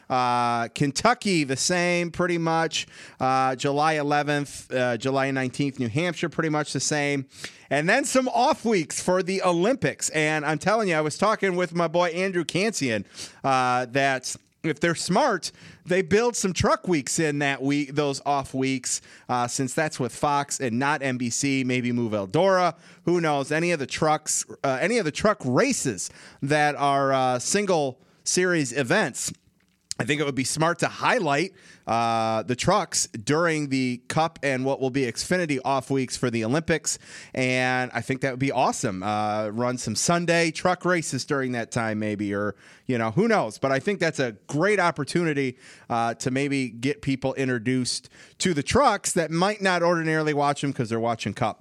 Uh, Kentucky, the same, pretty much. Uh, July eleventh, uh, July nineteenth, New Hampshire, pretty much the same. And then some off weeks for the Olympics. And I'm telling you, I was talking with my boy Andrew Kansian uh, that if they're smart, they build some truck weeks in that week, those off weeks, uh, since that's with Fox and not N B C. Maybe move Eldora. Who knows? Any of the trucks, uh, any of the truck races that are uh, single series events. I think it would be smart to highlight uh, the trucks during the Cup and what will be Xfinity off weeks for the Olympics. And I think that would be awesome. Uh, run some Sunday truck races during that time maybe, or, you know, who knows. But I think that's a great opportunity uh, to maybe get people introduced to the trucks that might not ordinarily watch them because they're watching Cup.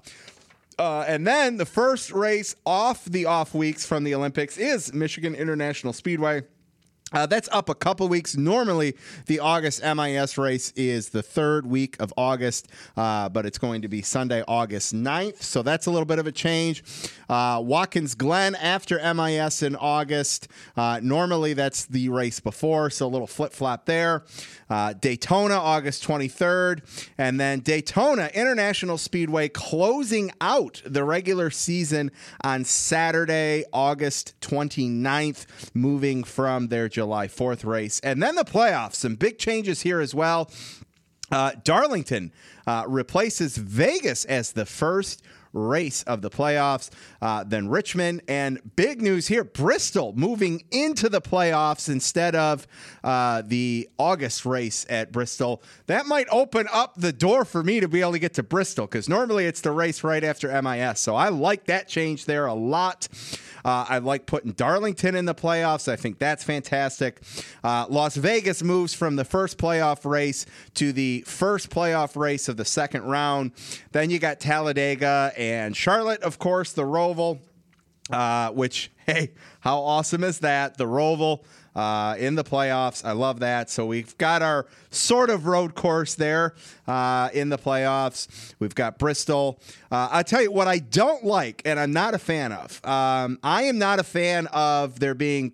Uh, and then the first race off the off weeks from the Olympics is Michigan International Speedway. Uh, that's up a couple weeks. Normally, the August M I S race is the third week of August, uh, but it's going to be Sunday, August ninth. So that's a little bit of a change. Uh, Watkins Glen after M I S in August. Uh, normally, that's the race before, so a little flip-flop there. Uh, Daytona, August twenty-third. And then Daytona International Speedway closing out the regular season on Saturday, August twenty-ninth, moving from their July fourth race. And then the playoffs. Some big changes here as well. Uh, Darlington uh, replaces Vegas as the first race of the playoffs, uh, then Richmond, and big news here, Bristol moving into the playoffs instead of uh, the August race at Bristol. That might open up the door for me to be able to get to Bristol, because normally it's the race right after M I S, so I like that change there a lot. Uh, I like putting Darlington in the playoffs. I think that's fantastic. Uh, Las Vegas moves from the first playoff race to the first playoff race of the second round. Then you got Talladega and Charlotte, of course, the Roval, uh, which, hey, how awesome is that? The Roval uh, in the playoffs. I love that. So we've got our sort of road course there uh, in the playoffs. We've got Bristol. Uh, I'll tell you what I don't like, and I'm not a fan of. Um, I am not a fan of there being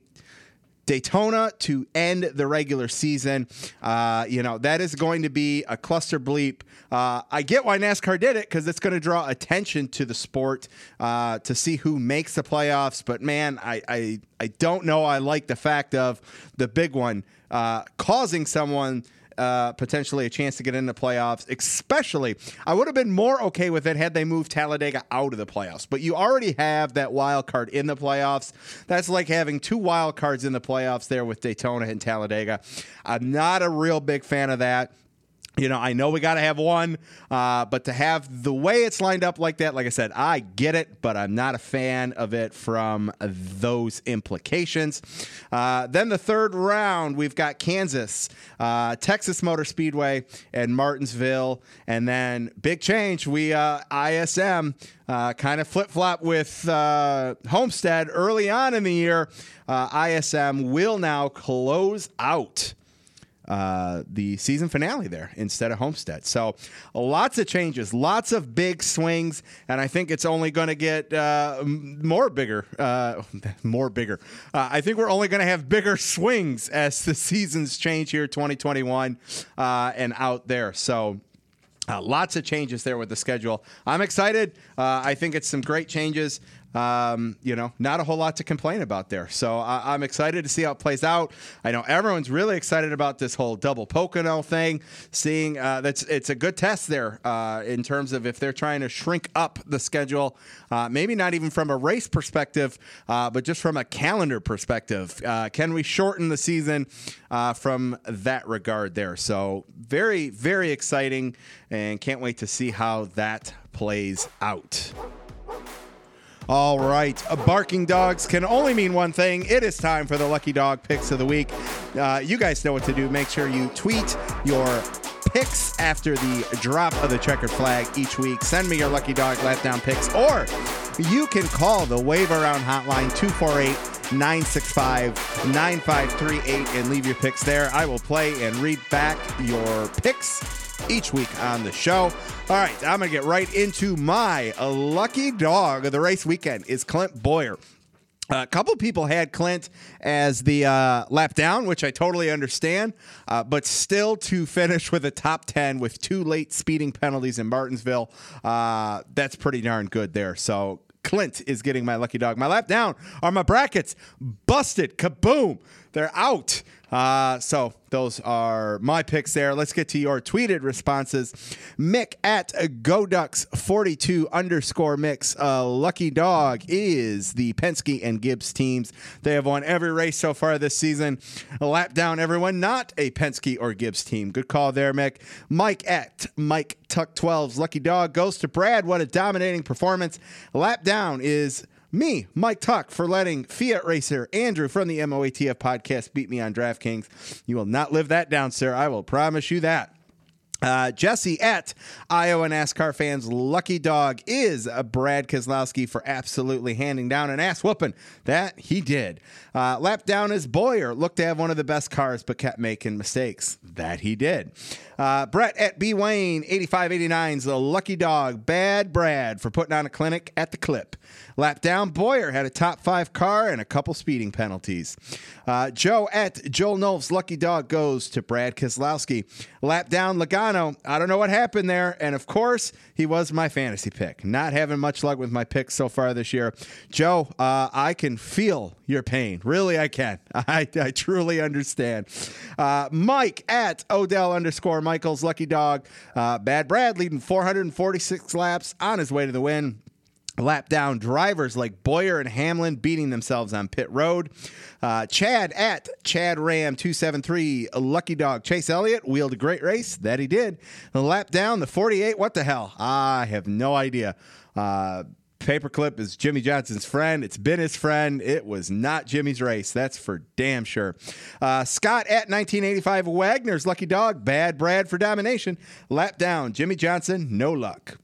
Daytona to end the regular season. Uh, you know, that is going to be a cluster bleep. Uh, I get why NASCAR did it, because it's going to draw attention to the sport uh, to see who makes the playoffs. But, man, I, I, I don't know. I like the fact of the big one uh, causing someone Uh, potentially a chance to get into playoffs, especially. I would have been more okay with it had they moved Talladega out of the playoffs, but you already have that wild card in the playoffs. That's like having two wild cards in the playoffs there with Daytona and Talladega. I'm not a real big fan of that. You know, I know we got to have one, uh, but to have the way it's lined up like that, like I said, I get it, but I'm not a fan of it from those implications. Uh, then the third round, we've got Kansas, uh, Texas Motor Speedway, and Martinsville. And then big change, we uh, I S M uh, kind of flip-flop with uh, Homestead early on in the year. Uh, I S M will now close out uh, the season finale there instead of Homestead. So lots of changes, lots of big swings, and I think it's only going to get uh, more bigger, uh, more bigger. Uh, I think we're only going to have bigger swings as the seasons change here, twenty twenty-one uh, and out there. So uh, lots of changes there with the schedule. I'm excited. Uh, I think it's some great changes. Um, you know, not a whole lot to complain about there. So I, I'm excited to see how it plays out. I know everyone's really excited about this whole double Pocono thing. Seeing uh, that's it's a good test there uh, in terms of if they're trying to shrink up the schedule, uh, maybe not even from a race perspective, uh, but just from a calendar perspective. Uh, can we shorten the season uh, from that regard there? So very, very exciting, and can't wait to see how that plays out. All right, uh, barking dogs can only mean one thing. It is time for the Lucky Dog Picks of the Week. Uh, you guys know what to do. Make sure you tweet your picks after the drop of the checkered flag each week. Send me your Lucky Dog Letdown picks, or you can call the Wave Around hotline, two four eight, nine six five, nine five three eight, and leave your picks there. I will play and read back your picks each week on the show. All right, I'm going to get right into my lucky dog of the race weekend is Clint Bowyer. A couple people had Clint as the uh, lap down, which I totally understand, uh, but still to finish with a top ten with two late speeding penalties in Martinsville, uh, that's pretty darn good there. So Clint is getting my lucky dog. My lap down are my brackets. Busted. Kaboom. They're out. Uh, so those are my picks there. Let's get to your tweeted responses. Mick at GoDucks forty-two underscore Mix. Uh, lucky dog is the Penske and Gibbs teams. They have won every race so far this season. A lap down, everyone. Not a Penske or Gibbs team. Good call there, Mick. Mike at Mike Tuck twelve's lucky dog goes to Brad. What a dominating performance. Lap down is me, Mike Tuck, for letting Fiat racer Andrew from the M O A T F podcast beat me on DraftKings. You will not live that down, sir. I will promise you that. Uh, Jesse at Iowa NASCAR fans lucky dog is a Brad Keselowski for absolutely handing down an ass whooping. That he did. Uh, lap down is Bowyer. Looked to have one of the best cars, but kept making mistakes. That he did. Uh, Brett at B Wayne eighty-five eighty-nine's the lucky dog. Bad Brad for putting on a clinic at the clip. Lap down, Bowyer had a top five car and a couple speeding penalties. Uh, Joe at Joel Knowles lucky dog goes to Brad Keselowski. Lap down, Logano. I don't know what happened there. And of course, he was my fantasy pick. Not having much luck with my picks so far this year. Joe, uh, I can feel your pain. Really, I can. I, I truly understand. Uh, Mike at Odell underscore Michael's lucky dog. Uh, Bad Brad leading four hundred forty-six laps on his way to the win. Lap down drivers like Bowyer and Hamlin beating themselves on pit road. Uh, Chad at Chad Ram two seven three, a lucky dog. Chase Elliott wheeled a great race. That he did. The lap down, the forty-eight. What the hell? I have no idea. Uh, Paperclip is Jimmy Johnson's friend. It's been his friend. It was not Jimmy's race. That's for damn sure. Uh, Scott at nineteen eighty-five Wagner's lucky dog. Bad Brad for domination. Lap down, Jimmy Johnson. No luck.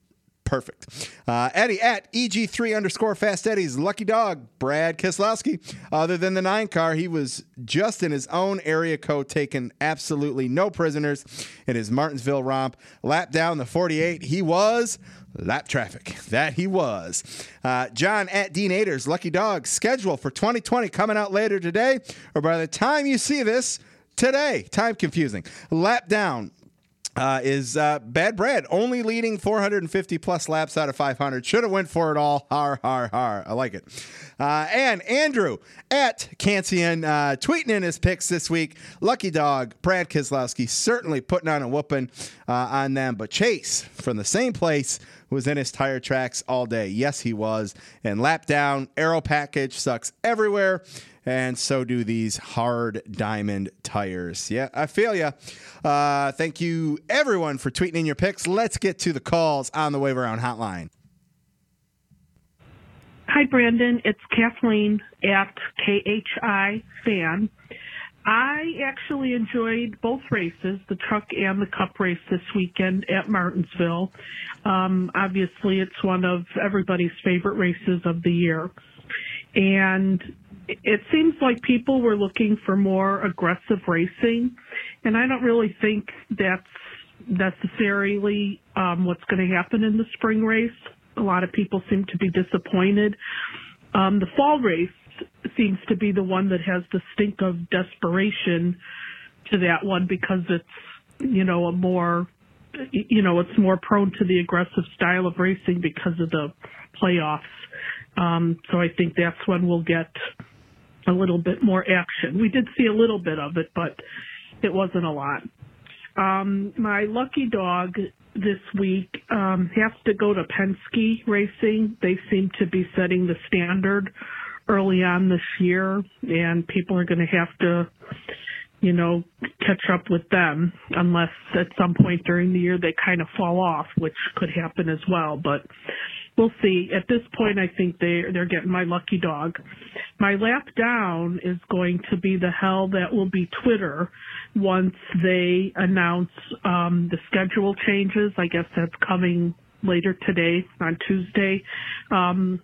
Perfect. Uh, Eddie at E G three underscore Fast Eddie's lucky dog, Brad Keselowski. Other than the nine car, he was just in his own area code, taking absolutely no prisoners in his Martinsville romp. Lap down the forty-eight, he was lap traffic. That he was. Uh, John at Dean Ader's lucky dog. Schedule for twenty twenty coming out later today, or by the time you see this, today. Time confusing. Lap down. Uh, is uh, Bad Brad only leading four hundred fifty plus laps out of five hundred. Should have went for it all. Har, har, har. I like it. Uh, and Andrew at Cancian uh, tweeting in his picks this week. Lucky dog, Brad Keselowski certainly putting on a whooping uh, on them. But Chase from the same place was in his tire tracks all day. Yes, he was. And lap down, aero package sucks everywhere. And so do these hard diamond tires. Yeah, I feel ya. Uh, thank you, everyone, for tweeting in your picks. Let's get to the calls on the Wave Around hotline. Hi, Brandon. It's Kathleen at K H I Fan. I actually enjoyed both races, the truck and the cup race this weekend at Martinsville. Um, obviously, it's one of everybody's favorite races of the year. And it seems like people were looking for more aggressive racing, and I don't really think that's necessarily um, what's going to happen in the spring race. A lot of people seem to be disappointed. Um, the fall race seems to be the one that has the stink of desperation to that one because it's, you know, a more, you know, it's more prone to the aggressive style of racing because of the playoffs. Um, so I think that's when we'll get a little bit more action. We did see a little bit of it, but it wasn't a lot. Um, my lucky dog this week um, has to go to Penske Racing. They seem to be setting the standard early on this year, and people are going to have to, you know, catch up with them unless at some point during the year they kind of fall off, which could happen as well. But we'll see. At this point, I think they they're getting my lucky dog. My lap down is going to be the hell that will be Twitter once they announce um, the schedule changes. I guess that's coming later today on Tuesday. Um,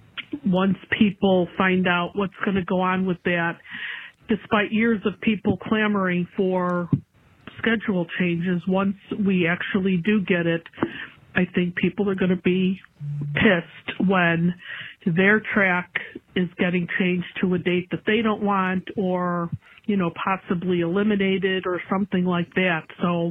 once people find out what's going to go on with that, despite years of people clamoring for schedule changes, once we actually do get it, I think people are going to be pissed when their track is getting changed to a date that they don't want, or, you know, possibly eliminated or something like that. So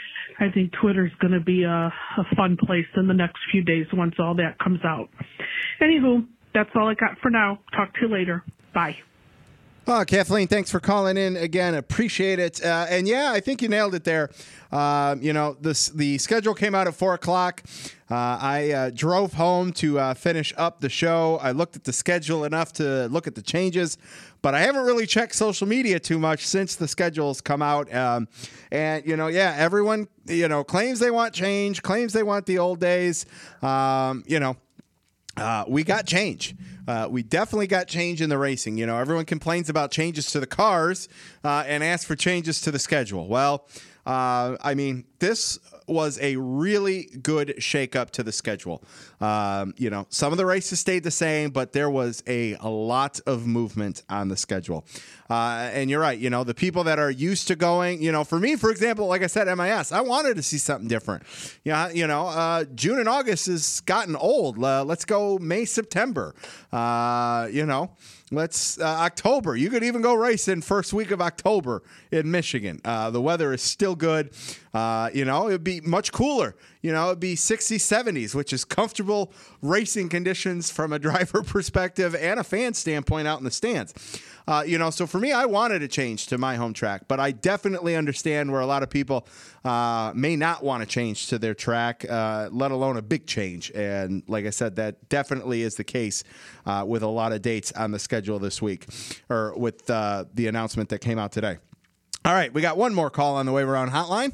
I think Twitter's going to be a, a fun place in the next few days once all that comes out. Anywho, that's all I got for now. Talk to you later. Bye. Oh, Kathleen, thanks for calling in again. Appreciate it. Uh, and yeah, I think you nailed it there. Uh, you know, this, the schedule came out at four o'clock. Uh, I uh, drove home to uh, finish up the show. I looked at the schedule enough to look at the changes, but I haven't really checked social media too much since the schedules come out. Um, and, you know, yeah, everyone, you know, claims they want change, claims they want the old days. Um, you know, uh, we got change. Uh, we definitely got change in the racing. You know, everyone complains about changes to the cars uh, and asks for changes to the schedule. Well, uh, I mean, this was a really good shakeup to the schedule. Um, you know, some of the races stayed the same, but there was a, a lot of movement on the schedule. Uh, and you're right. You know, the people that are used to going, you know, for me, for example, like I said, M I S, I wanted to see something different. Yeah, you know, uh, June and August has gotten old. Uh, let's go May, September. Uh, you know, let's uh, October. You could even go racing first week of October in Michigan. Uh, the weather is still good. Uh, you know, it'd be much cooler. You know, it'd be sixties, seventies, which is comfortable racing conditions from a driver perspective and a fan standpoint out in the stands. Uh, you know, so for me, I wanted to change to my home track, but I definitely understand where a lot of people uh, may not want to change to their track, uh, let alone a big change. And like I said, that definitely is the case uh, with a lot of dates on the schedule this week, or with uh, the announcement that came out today. All right, we got one more call on the Wave Around hotline.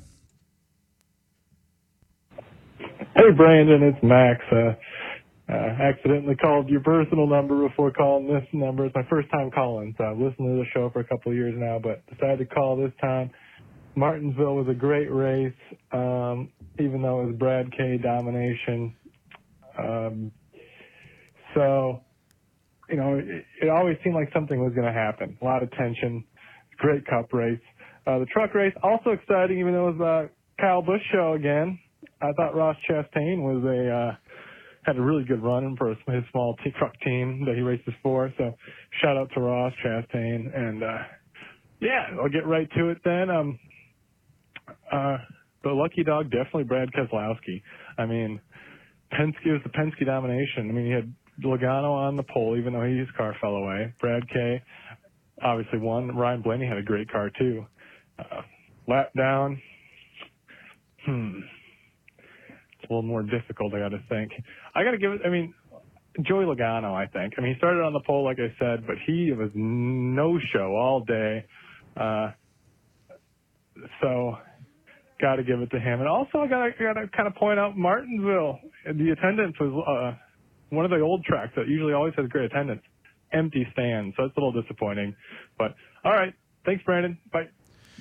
Hey, Brandon, it's Max. Uh, uh, accidentally called your personal number before calling this number. It's my first time calling, so I've listened to the show for a couple of years now, but decided to call this time. Martinsville was a great race, um, even though it was Brad K domination. Um, so, you know, it, it always seemed like something was going to happen. A lot of tension. Great Cup race. Uh, the truck race, also exciting, even though it was a Kyle Busch show again. I thought Ross Chastain was a uh, had a really good run for his small t- truck team that he races for. So shout out to Ross Chastain. And, uh, yeah, I'll get right to it then. Um, uh, the lucky dog, definitely Brad Keselowski. I mean, Penske was the Penske domination. I mean, he had Logano on the pole, even though his car fell away. Brad K obviously won. Ryan Blaney had a great car, too. Uh, lap down. Hmm. It's a little more difficult, I got to think. I got to give it, I mean, Joey Logano, I think. I mean, he started on the pole, like I said, but he was no-show all day. Uh, so, got to give it to him. And also, I got got to kind of point out Martinsville. The attendance was uh, one of the old tracks that usually always has great attendance. Empty stands, so it's a little disappointing. But, all right. Thanks, Brandon. Bye.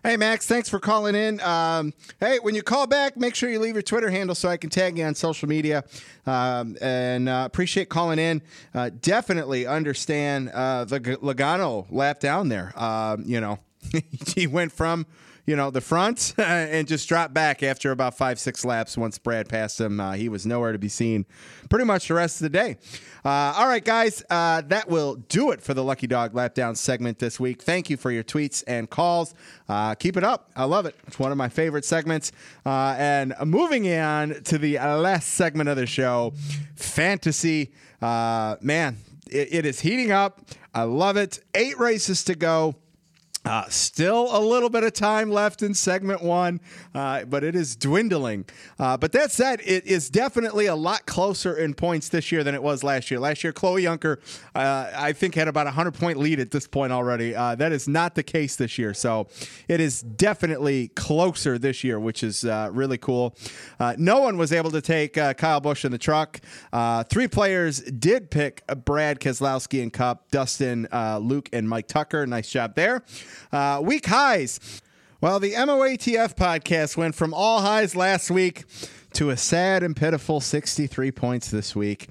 Hey, Max, thanks for calling in. Um, hey, when you call back, make sure you leave your Twitter handle so I can tag you on social media. Um, and uh, appreciate calling in. Uh, definitely understand uh, the G- Logano lap down there. Um, you know, he went from, you know, the front and just dropped back after about five, six laps. Once Brad passed him, uh, he was nowhere to be seen pretty much the rest of the day. Uh, all right, guys, uh, that will do it for the Lucky Dog Lap Down segment this week. Thank you for your tweets and calls. Uh, keep it up. I love it. It's one of my favorite segments. Uh, and moving on to the last segment of the show, fantasy. Uh, man, it, it is heating up. I love it. Eight races to go. Uh, still a little bit of time left in segment one, uh, but it is dwindling. Uh, but that said, it is definitely a lot closer in points this year than it was last year. Last year, Chloe Junker, uh, I think, had about a hundred-point lead at this point already. Uh, that is not the case this year. So it is definitely closer this year, which is uh, really cool. Uh, no one was able to take uh, Kyle Busch in the truck. Uh, three players did pick Brad Keselowski and Cup, Dustin, uh, Luke, and Mike Tucker. Nice job there. Uh, week highs. Well, the M O A T F podcast went from all highs last week to a sad and pitiful sixty-three points this week.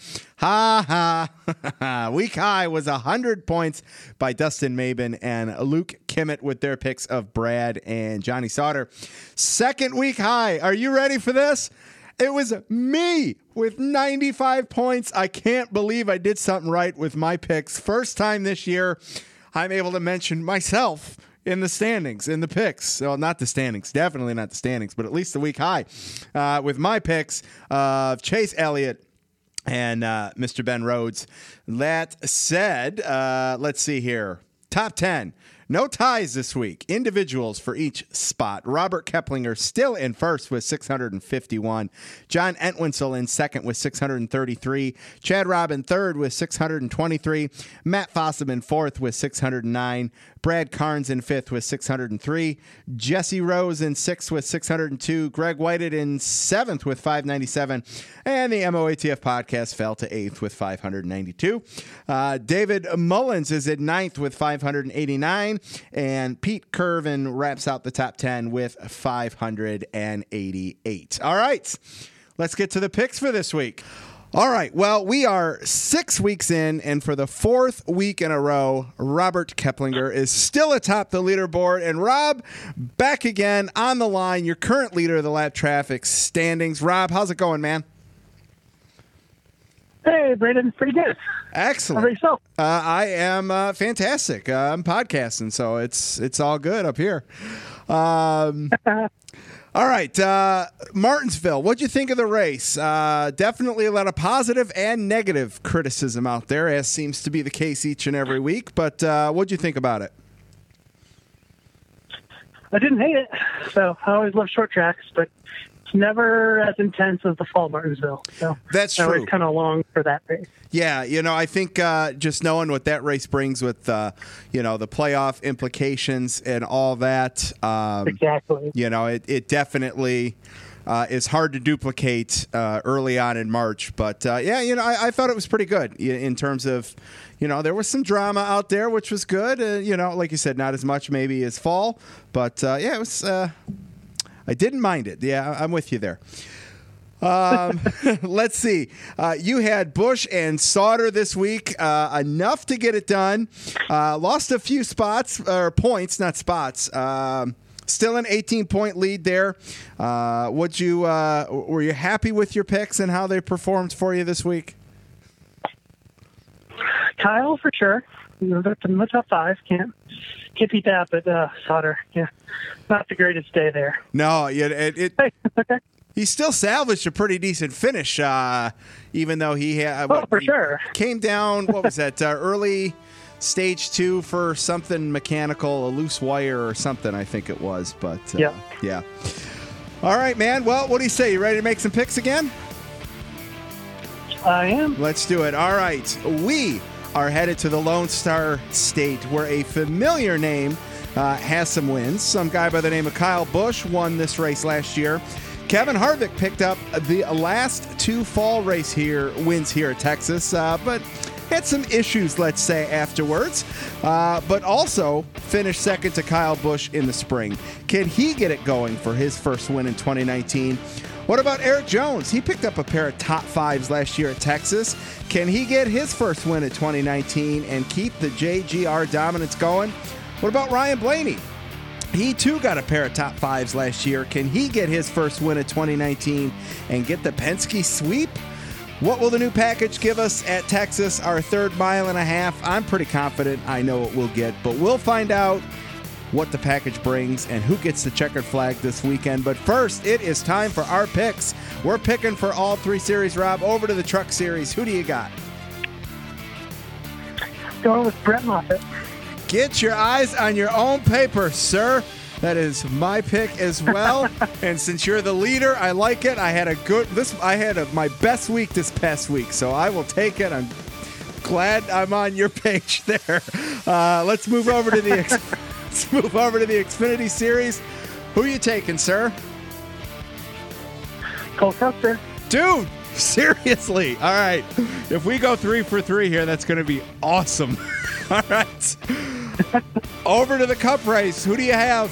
Ha ha. Week high was one hundred points by Dustin Mabin and Luke Kimmett with their picks of Brad and Johnny Sauter. Second week high. Are you ready for this? It was me with ninety-five points. I can't believe I did something right with my picks. First time this year I'm able to mention myself in the standings, in the picks. Well, not the standings, definitely not the standings, but at least the week high uh, with my picks of Chase Elliott and uh, Mister Ben Rhodes. That said, uh, let's see here. Top ten. No ties this week. Individuals for each spot. Robert Keplinger still in first with six hundred fifty-one. John Entwistle in second with six hundred thirty-three. Chad Robin third with six hundred twenty-three. Matt Fossum in fourth with six hundred nine. Brad Carnes in fifth with six hundred three. Jesse Rose in sixth with six hundred two. Greg Whited in seventh with five ninety-seven. And the M O A T F podcast fell to eighth with five hundred ninety-two. Uh, David Mullins is at ninth with five hundred eighty-nine. And Pete Curvin wraps out the top ten with five hundred eighty-eight. All right, let's get to the picks for this week. All right, well, we are six weeks in, and for the fourth week in a row, Robert Keplinger is still atop the leaderboard. And Rob, back again on the line, your current leader of the Lap Traffic standings. Rob, how's it going, man? Hey, Brandon, pretty good. Excellent. How about yourself? Uh, I am uh, fantastic. Uh, I'm podcasting, so it's it's all good up here. Um, all right, uh, Martinsville, what'd you think of the race? Uh, definitely a lot of positive and negative criticism out there, as seems to be the case each and every week. But uh, what'd you think about it? I didn't hate it. So I always love short tracks, but it's never as intense as the fall Martinsville. So that's I true. was kind of long for that race. Yeah, you know, I think uh, just knowing what that race brings with, uh, you know, the playoff implications and all that. Um, exactly. You know, it, it definitely uh, is hard to duplicate uh, early on in March. But, uh, yeah, you know, I, I thought it was pretty good in terms of, you know, there was some drama out there, which was good. Uh, you know, like you said, not as much maybe as fall. But, uh, yeah, it was. Uh, I didn't mind it. Yeah, I'm with you there. Um, let's see. Uh, you had Busch and Sauter this week, uh, enough to get it done. Uh, lost a few spots or points, not spots. Um, still an eighteen-point lead there. Uh, would you? Uh, were you happy with your picks and how they performed for you this week? Kyle, for sure. You know, that's in the top five. Can't can't beat that. But uh, Sauter, yeah, not the greatest day there. No, yeah, it. it Hey, okay. He still salvaged a pretty decent finish, uh, even though he had. Oh, for he sure. Came down. What was that? Uh, early stage two for something mechanical, a loose wire or something. I think it was. But uh, yeah, yeah. All right, man. Well, what do you say? You ready to make some picks again? I am. Let's do it. All right, we are headed to the Lone Star State, where a familiar name uh, has some wins. Some guy by the name of Kyle Busch won this race last year. Kevin Harvick picked up the last two fall race here wins here at Texas, uh, but had some issues, let's say, afterwards, uh, but also finished second to Kyle Busch in the spring. Can he get it going for his first win in twenty nineteen? What about Eric Jones? He picked up a pair of top fives last year at Texas. Can he get his first win in twenty nineteen and keep the J G R dominance going? What about Ryan Blaney? He too got a pair of top fives last year. Can he get his first win in twenty nineteen and get the Penske sweep? What will the new package give us at Texas, our third mile and a half? I'm pretty confident I know what we'll get, but we'll find out what the package brings and who gets the checkered flag this weekend. But first, it is time for our picks. We're picking for all three series, Rob. Over to the truck series. Who do you got? Going with Brett Moffitt. Get your eyes on your own paper, sir. That is my pick as well. And since you're the leader, I like it. I had a good this. I had a, my best week this past week, so I will take it. I'm glad I'm on your page there. Uh, let's move over to the let's move over to the Xfinity Series. Who are you taking, sir? Cole Custer. Dude, seriously. All right. If we go three for three here, that's going to be awesome. All right. Over to the Cup race. Who do you have?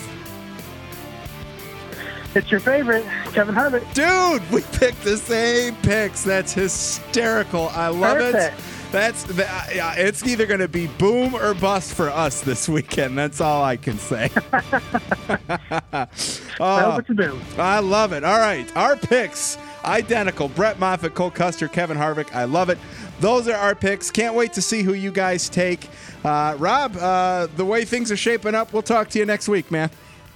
It's your favorite, Kevin Harvick. Dude, we picked the same picks. That's hysterical. I love Perfect. it. That's the, uh, it's either going to be boom or bust for us this weekend. That's all I can say. I Oh, hope it's a boom. I love it. All right, our picks identical. Brett Moffitt, Cole Custer, Kevin Harvick. I love it. Those are our picks. Can't wait to see who you guys take. Uh, Rob, uh, the way things are shaping up, we'll talk to you next week, man.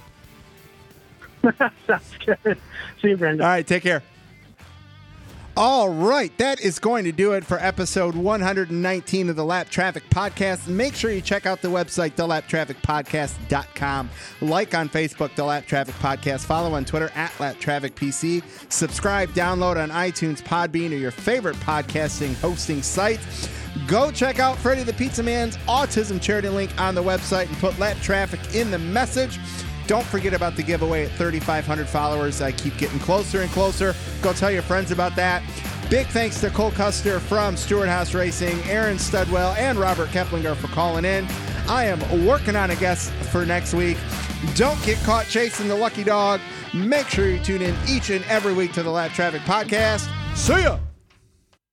Sounds good. See you, Brandon. All right, take care. All right, that is going to do it for episode one hundred nineteen of the Lap Traffic Podcast. Make sure you check out the website, the lap traffic podcast dot com. Like on Facebook, the Lap Traffic Podcast. Follow on Twitter, at Lap Traffic P C. Subscribe, download on iTunes, Podbean, or your favorite podcasting hosting site. Go check out Freddie the Pizza Man's autism charity link on the website and put Lap Traffic in the message. Don't forget about the giveaway at thirty-five hundred followers. I keep getting closer and closer. Go tell your friends about that. Big thanks to Cole Custer from Stewart House Racing, Aaron Studwell, and Robert Keplinger for calling in. I am working on a guest for next week. Don't get caught chasing the lucky dog. Make sure you tune in each and every week to the Lap Traffic Podcast. See ya!